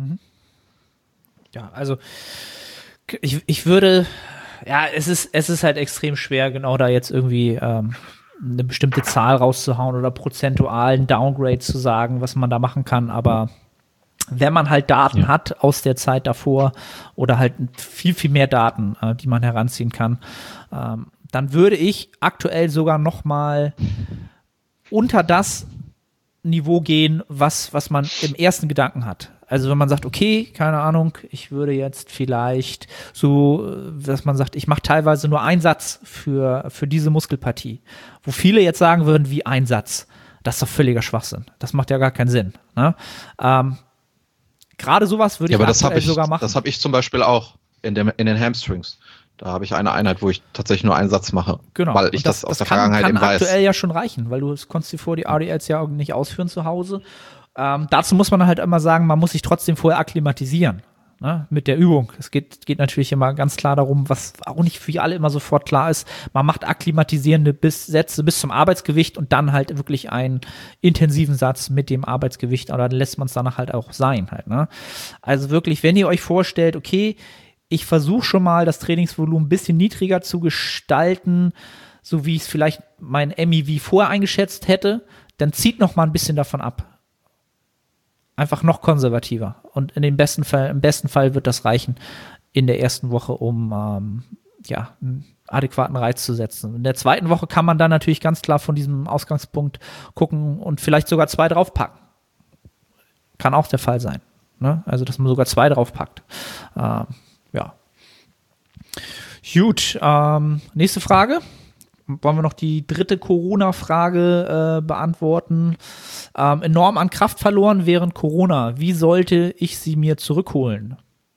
Ja, also ich, ich würde, ja, es ist, es ist halt extrem schwer, genau da jetzt irgendwie ähm, eine bestimmte Zahl rauszuhauen oder prozentualen Downgrade zu sagen, was man da machen kann, aber wenn man halt Daten ja. hat aus der Zeit davor oder halt viel, viel mehr Daten, äh, die man heranziehen kann, ähm, dann würde ich aktuell sogar noch mal unter das Niveau gehen, was, was man im ersten Gedanken hat. Also wenn man sagt, okay, keine Ahnung, ich würde jetzt vielleicht so, dass man sagt, ich mache teilweise nur einen Satz für, für diese Muskelpartie, wo viele jetzt sagen würden, wie ein Satz. Das ist doch völliger Schwachsinn. Das macht ja gar keinen Sinn. Ne? Ähm, Gerade sowas würde ja, ich aber aktuell das ich, sogar machen. Das habe ich zum Beispiel auch in, dem, in den Hamstrings. Da habe ich eine Einheit, wo ich tatsächlich nur einen Satz mache, genau. weil ich das, das aus das der kann, Vergangenheit kann eben weiß. Das kann aktuell ja schon reichen, weil du konntest dir vor die R D Ls ja nicht ausführen zu Hause. Ähm, dazu muss man halt immer sagen, man muss sich trotzdem vorher akklimatisieren, ne, mit der Übung. Es geht, geht natürlich immer ganz klar darum, was auch nicht für alle immer sofort klar ist. Man macht akklimatisierende bis, Sätze bis zum Arbeitsgewicht und dann halt wirklich einen intensiven Satz mit dem Arbeitsgewicht, oder dann lässt man es danach halt auch sein. Halt, ne? Also wirklich, wenn ihr euch vorstellt, okay, ich versuche schon mal das Trainingsvolumen ein bisschen niedriger zu gestalten, so wie ich es vielleicht mein M E V vorher eingeschätzt hätte, dann zieht noch mal ein bisschen davon ab. Einfach noch konservativer. Und in dem besten Fall, im besten Fall wird das reichen in der ersten Woche, um ähm, ja, einen adäquaten Reiz zu setzen. In der zweiten Woche kann man dann natürlich ganz klar von diesem Ausgangspunkt gucken und vielleicht sogar zwei draufpacken. Kann auch der Fall sein. Ne? Also, dass man sogar zwei draufpackt. Ähm, ja. Gut. Ähm, nächste Frage. Wollen wir noch die dritte Corona-Frage äh, beantworten? Ähm, enorm an Kraft verloren während Corona. Wie sollte ich sie mir zurückholen?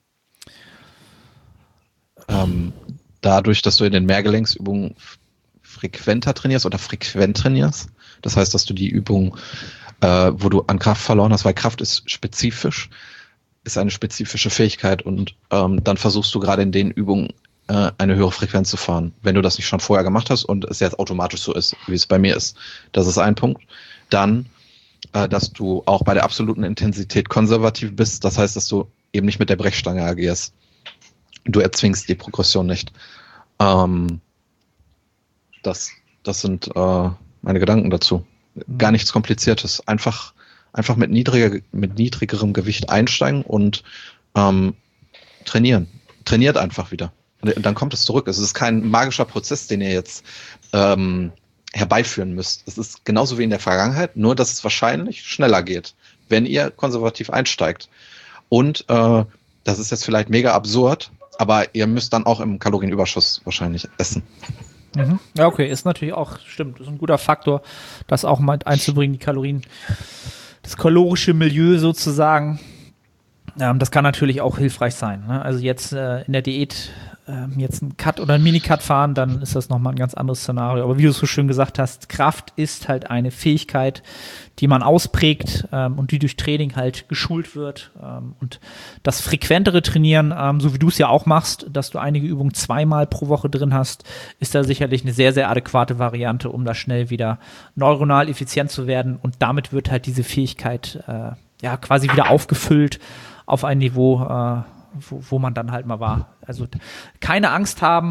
Ähm, dadurch, dass du in den Mehrgelenksübungen frequenter trainierst oder frequent trainierst. Das heißt, dass du die Übung, äh, wo du an Kraft verloren hast, weil Kraft ist spezifisch, ist eine spezifische Fähigkeit und ähm, dann versuchst du gerade in den Übungen eine höhere Frequenz zu fahren, wenn du das nicht schon vorher gemacht hast und es jetzt automatisch so ist, wie es bei mir ist. Das ist ein Punkt. Dann, äh, dass du auch bei der absoluten Intensität konservativ bist, das heißt, dass du eben nicht mit der Brechstange agierst. Du erzwingst die Progression nicht. Ähm, das, das sind äh, meine Gedanken dazu. Gar nichts Kompliziertes. Einfach, einfach mit, niedriger, mit niedrigerem Gewicht einsteigen und ähm, trainieren. Trainiert einfach wieder. Und dann kommt es zurück. Es ist kein magischer Prozess, den ihr jetzt ähm, herbeiführen müsst. Es ist genauso wie in der Vergangenheit, nur dass es wahrscheinlich schneller geht, wenn ihr konservativ einsteigt. Und äh, das ist jetzt vielleicht mega absurd, aber ihr müsst dann auch im Kalorienüberschuss wahrscheinlich essen. Mhm. Ja, okay, ist natürlich auch, stimmt, ist ein guter Faktor, das auch mal einzubringen, die Kalorien, das kalorische Milieu sozusagen. Ähm, das kann natürlich auch hilfreich sein. Ne? Also jetzt äh, in der Diät jetzt einen Cut oder einen Mini-Cut fahren, dann ist das nochmal ein ganz anderes Szenario. Aber wie du es so schön gesagt hast, Kraft ist halt eine Fähigkeit, die man ausprägt ähm, und die durch Training halt geschult wird. Ähm, und das frequentere Trainieren, ähm, so wie du es ja auch machst, dass du einige Übungen zweimal pro Woche drin hast, ist da sicherlich eine sehr, sehr adäquate Variante, um da schnell wieder neuronal effizient zu werden. Und damit wird halt diese Fähigkeit äh, ja quasi wieder aufgefüllt auf ein Niveau, äh, Wo, wo man dann halt mal war. Also keine Angst haben,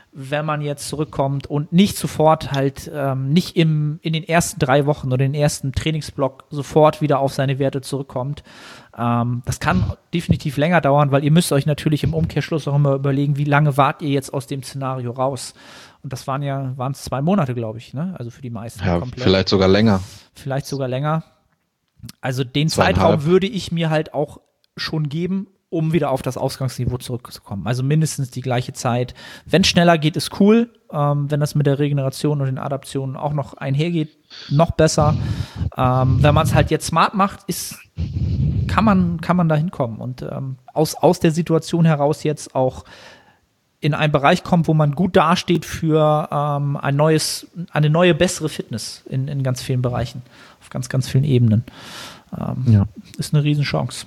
wenn man jetzt zurückkommt und nicht sofort halt, ähm, nicht im, in den ersten drei Wochen oder den ersten Trainingsblock sofort wieder auf seine Werte zurückkommt. Ähm, das kann definitiv länger dauern, weil ihr müsst euch natürlich im Umkehrschluss auch immer überlegen, wie lange wart ihr jetzt aus dem Szenario raus? Und das waren ja, waren es zwei Monate, glaube ich, ne? Also für die meisten Ja, komplett. vielleicht sogar länger. Vielleicht sogar länger. Also den Zweieinhalb. Zeitraum würde ich mir halt auch schon geben, um wieder auf das Ausgangsniveau zurückzukommen. Also mindestens die gleiche Zeit. Wenn schneller geht, ist cool. Ähm, wenn das mit der Regeneration und den Adaptionen auch noch einhergeht, noch besser. Ähm, wenn man es halt jetzt smart macht, ist, kann man, kann man da hinkommen und ähm, aus, aus der Situation heraus jetzt auch in einen Bereich kommt, wo man gut dasteht für ähm, ein neues, eine neue, bessere Fitness in, in ganz vielen Bereichen, auf ganz, ganz vielen Ebenen. Ähm, Ja. Ist eine Riesenchance.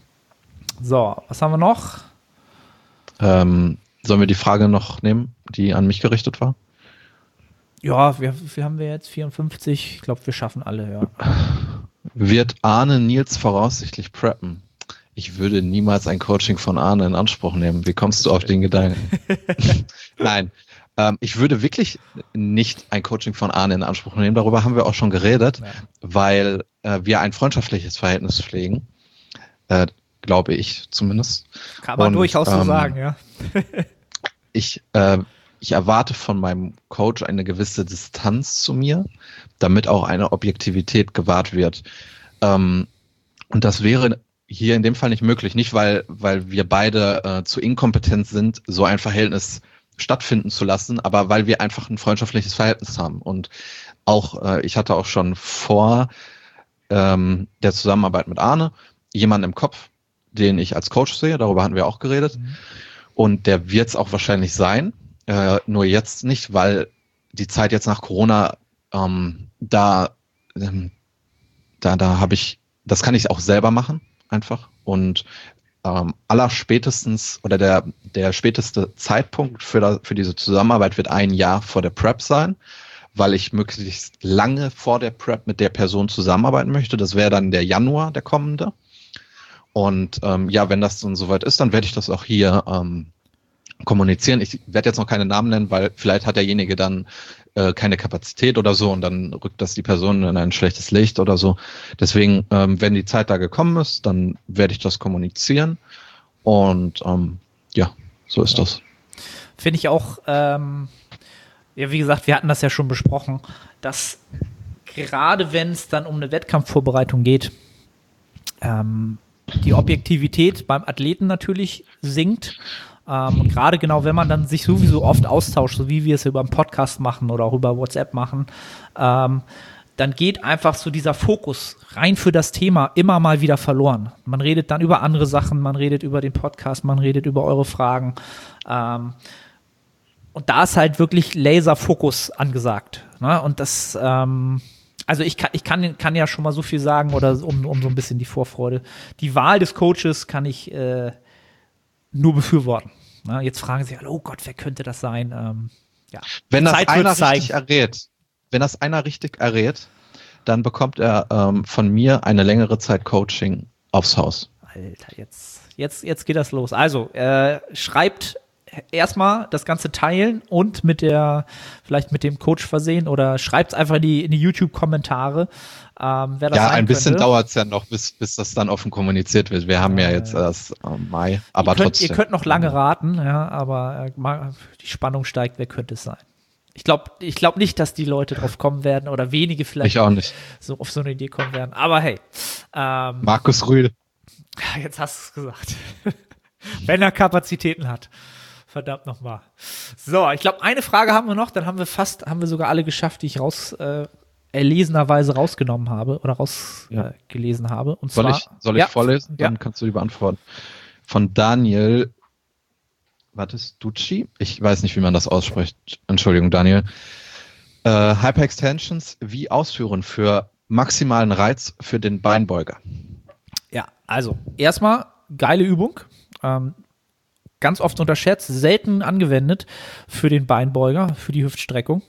So, was haben wir noch? Ähm, sollen wir die Frage noch nehmen, die an mich gerichtet war? Ja, wir, wir haben wir jetzt vierundfünfzig. Ich glaube, wir schaffen alle, ja. Wird Arne Nils voraussichtlich preppen? Ich würde niemals ein Coaching von Arne in Anspruch nehmen. Wie kommst du auf den Gedanken? Nein, ähm, ich würde wirklich nicht ein Coaching von Arne in Anspruch nehmen. Darüber haben wir auch schon geredet, Ja. weil äh, wir ein freundschaftliches Verhältnis pflegen. Äh, glaube ich zumindest. Kann man Und, durchaus so ähm, sagen, ja. Ich, äh, ich erwarte von meinem Coach eine gewisse Distanz zu mir, damit auch eine Objektivität gewahrt wird. Ähm, und das wäre hier in dem Fall nicht möglich. Nicht, weil, weil wir beide äh, zu inkompetent sind, so ein Verhältnis stattfinden zu lassen, aber weil wir einfach ein freundschaftliches Verhältnis haben. Und auch, äh, ich hatte auch schon vor ähm, der Zusammenarbeit mit Arne jemanden im Kopf, den ich als Coach sehe, darüber hatten wir auch geredet. Mhm. Und der wird es auch wahrscheinlich sein, äh, nur jetzt nicht, weil die Zeit jetzt nach Corona, ähm, da, ähm, da, da habe ich, das kann ich auch selber machen, einfach. Und ähm, allerspätestens oder der, der späteste Zeitpunkt für, da, für diese Zusammenarbeit wird ein Jahr vor der Prep sein, weil ich möglichst lange vor der Prep mit der Person zusammenarbeiten möchte. Das wäre dann der Januar, der kommende. Und ähm, ja, wenn das dann soweit ist, dann werde ich das auch hier ähm, kommunizieren. Ich werde jetzt noch keine Namen nennen, weil vielleicht hat derjenige dann äh, keine Kapazität oder so und dann rückt das die Person in ein schlechtes Licht oder so. Deswegen, ähm, wenn die Zeit da gekommen ist, dann werde ich das kommunizieren. Und ähm, ja, so ist ja. das. Finde ich auch, ähm, ja, wie gesagt, wir hatten das ja schon besprochen, dass gerade wenn es dann um eine Wettkampfvorbereitung geht, ähm, die Objektivität beim Athleten natürlich sinkt. Ähm, gerade genau, wenn man dann sich sowieso oft austauscht, so wie wir es über einen Podcast machen oder auch über WhatsApp machen, ähm, dann geht einfach so dieser Fokus rein für das Thema immer mal wieder verloren. Man redet dann über andere Sachen, man redet über den Podcast, man redet über eure Fragen. Ähm, und da ist halt wirklich Laserfokus angesagt. Ne? Und das, ähm, also ich kann, ich kann, kann ja schon mal so viel sagen, oder um, um so ein bisschen die Vorfreude. Die Wahl des Coaches kann ich äh, nur befürworten. Na, jetzt fragen Sie, oh Gott, wer könnte das sein? Ähm, ja. Wenn das Zeit einer wird's zeigen. richtig errät, wenn das einer richtig errät, dann bekommt er ähm, von mir eine längere Zeit Coaching aufs Haus. Alter, jetzt, jetzt, jetzt geht das los. Also, äh, schreibt erstmal das Ganze teilen und mit der, vielleicht mit dem Coach versehen oder schreibt es einfach in die, in die YouTube-Kommentare. Ähm, wer das ja, sein ein bisschen könnte. dauert es ja noch, bis, bis das dann offen kommuniziert wird. Wir haben äh, ja jetzt erst äh, Mai, aber ihr könnt, trotzdem. Ihr könnt noch lange raten, ja, aber äh, mal, die Spannung steigt, wer könnte es sein? Ich glaube ich glaub nicht, dass die Leute drauf kommen werden oder wenige vielleicht ich auch nicht. so auf so eine Idee kommen werden. Aber hey. Ähm, Markus Rühl. Jetzt hast du es gesagt. Wenn er Kapazitäten hat. Verdammt nochmal. So, ich glaube, eine Frage haben wir noch, dann haben wir fast, haben wir sogar alle geschafft, die ich raus äh, erlesenerweise rausgenommen habe oder rausgelesen äh, habe. Und soll zwar, ich, soll ich ja, vorlesen? Dann ja. kannst du die beantworten. Von Daniel, was ist Ducci? Ich weiß nicht, wie man das ausspricht. Entschuldigung, Daniel. Äh, Hyperextensions, wie ausführen für maximalen Reiz für den Beinbeuger? Ja, also erstmal geile Übung. Ähm, ganz oft unterschätzt, selten angewendet für den Beinbeuger, für die Hüftstreckung.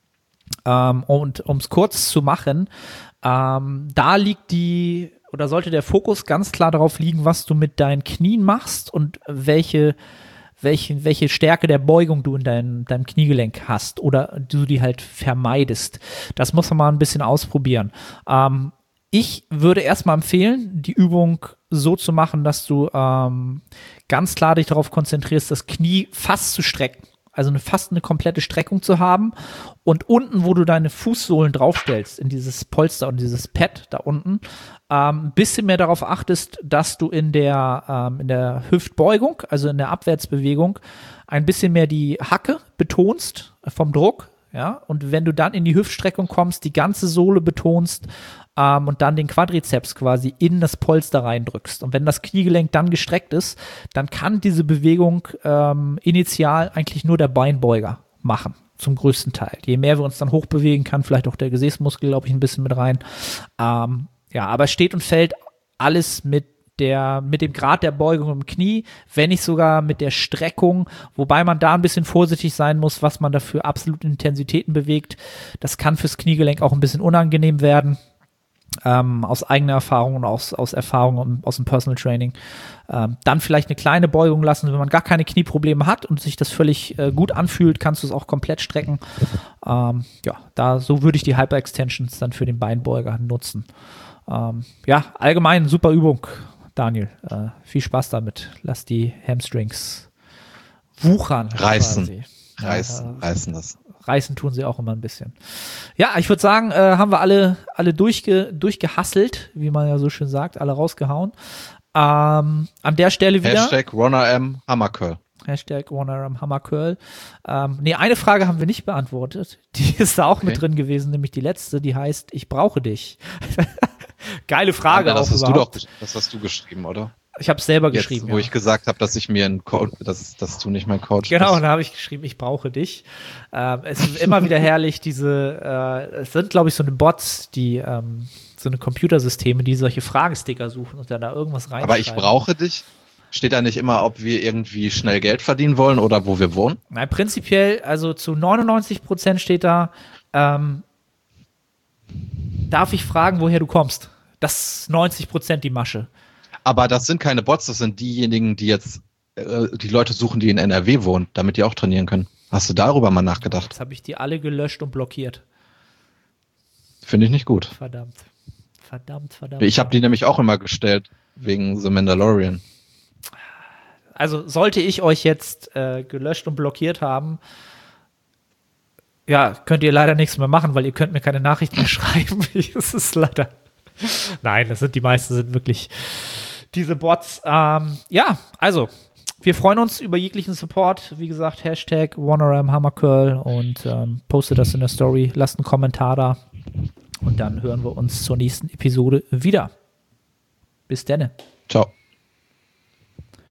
Ähm, und um es kurz zu machen, ähm, da liegt die, oder sollte der Fokus ganz klar darauf liegen, was du mit deinen Knien machst und welche, welche, welche Stärke der Beugung du in dein, deinem Kniegelenk hast oder du die halt vermeidest. Das muss man mal ein bisschen ausprobieren. Ähm, ich würde erstmal empfehlen, die Übung so zu machen, dass du ähm, ganz klar dich darauf konzentrierst, das Knie fast zu strecken. Also eine, fast eine komplette Streckung zu haben und unten, wo du deine Fußsohlen draufstellst, in dieses Polster und dieses Pad da unten, ähm, ein bisschen mehr darauf achtest, dass du in der, ähm, in der Hüftbeugung, also in der Abwärtsbewegung, ein bisschen mehr die Hacke betonst vom Druck, ja, und wenn du dann in die Hüftstreckung kommst, die ganze Sohle betonst, ähm, und dann den Quadrizeps quasi in das Polster reindrückst. Und wenn das Kniegelenk dann gestreckt ist, dann kann diese Bewegung ähm, initial eigentlich nur der Beinbeuger machen, zum größten Teil. Je mehr wir uns dann hochbewegen, kann vielleicht auch der Gesäßmuskel, glaube ich, ein bisschen mit rein. Ähm, ja, aber steht und fällt alles mit der, mit dem Grad der Beugung im Knie, wenn nicht sogar mit der Streckung, wobei man da ein bisschen vorsichtig sein muss, was man dafür absolut Intensitäten bewegt. Das kann fürs Kniegelenk auch ein bisschen unangenehm werden. Ähm, aus eigener Erfahrung und aus, aus Erfahrung aus dem Personal Training. Ähm, dann vielleicht eine kleine Beugung lassen, wenn man gar keine Knieprobleme hat und sich das völlig äh, gut anfühlt, kannst du es auch komplett strecken. Ähm, ja, da so würde ich die Hyper-Extensions dann für den Beinbeuger nutzen. Ähm, ja, allgemein super Übung, Daniel. Äh, viel Spaß damit. Lass die Hamstrings wuchern. Reißen. Quasi. Reißen, ja, reißen das. Reißen tun sie auch immer ein bisschen. Ja, ich würde sagen, äh, haben wir alle, alle durchge, durchgehasselt, wie man ja so schön sagt, alle rausgehauen. Ähm, an der Stelle wieder. Hashtag RunnerM Hammercurl. Hashtag RunnerM Hammercurl. Ähm, nee, eine Frage haben wir nicht beantwortet. Die ist da auch okay mit drin gewesen, nämlich die letzte, die heißt, ich brauche dich. Geile Frage ja, das auch hast überhaupt. Du doch, das hast du geschrieben, oder? Ich habe es selber Jetzt, geschrieben. Wo ja. ich gesagt habe, dass ich mir ein Coach, dass, dass du nicht mein Coach genau, bist. Genau, da habe ich geschrieben, ich brauche dich. Ähm, es ist immer wieder herrlich, diese, äh, es sind, glaube ich, so eine Bots, die, ähm, so eine Computersysteme, die solche Fragesticker suchen und dann da irgendwas reinschreiben. Aber ich brauche dich. Steht da nicht immer, ob wir irgendwie schnell Geld verdienen wollen oder wo wir wohnen? Nein, prinzipiell, also zu neunundneunzig Prozent steht da, ähm, darf ich fragen, woher du kommst? Das ist neunzig Prozent die Masche. Aber das sind keine Bots, das sind diejenigen, die jetzt äh, die Leute suchen, die in N R W wohnen, damit die auch trainieren können. Hast du darüber mal nachgedacht? Jetzt habe ich die alle gelöscht und blockiert. Finde ich nicht gut. Verdammt. Verdammt, verdammt. Ich habe die nämlich auch immer gestellt, wegen The Mandalorian. Also sollte ich euch jetzt äh, gelöscht und blockiert haben, ja, könnt ihr leider nichts mehr machen, weil ihr könnt mir keine Nachrichten mehr schreiben. Das ist leider... Nein, das sind die meisten, sind wirklich diese Bots. Ähm, ja, also, wir freuen uns über jeglichen Support. Wie gesagt, Hashtag RunnerM Hammercurl und ähm, postet das in der Story. Lasst einen Kommentar da und dann hören wir uns zur nächsten Episode wieder. Bis denne. Ciao.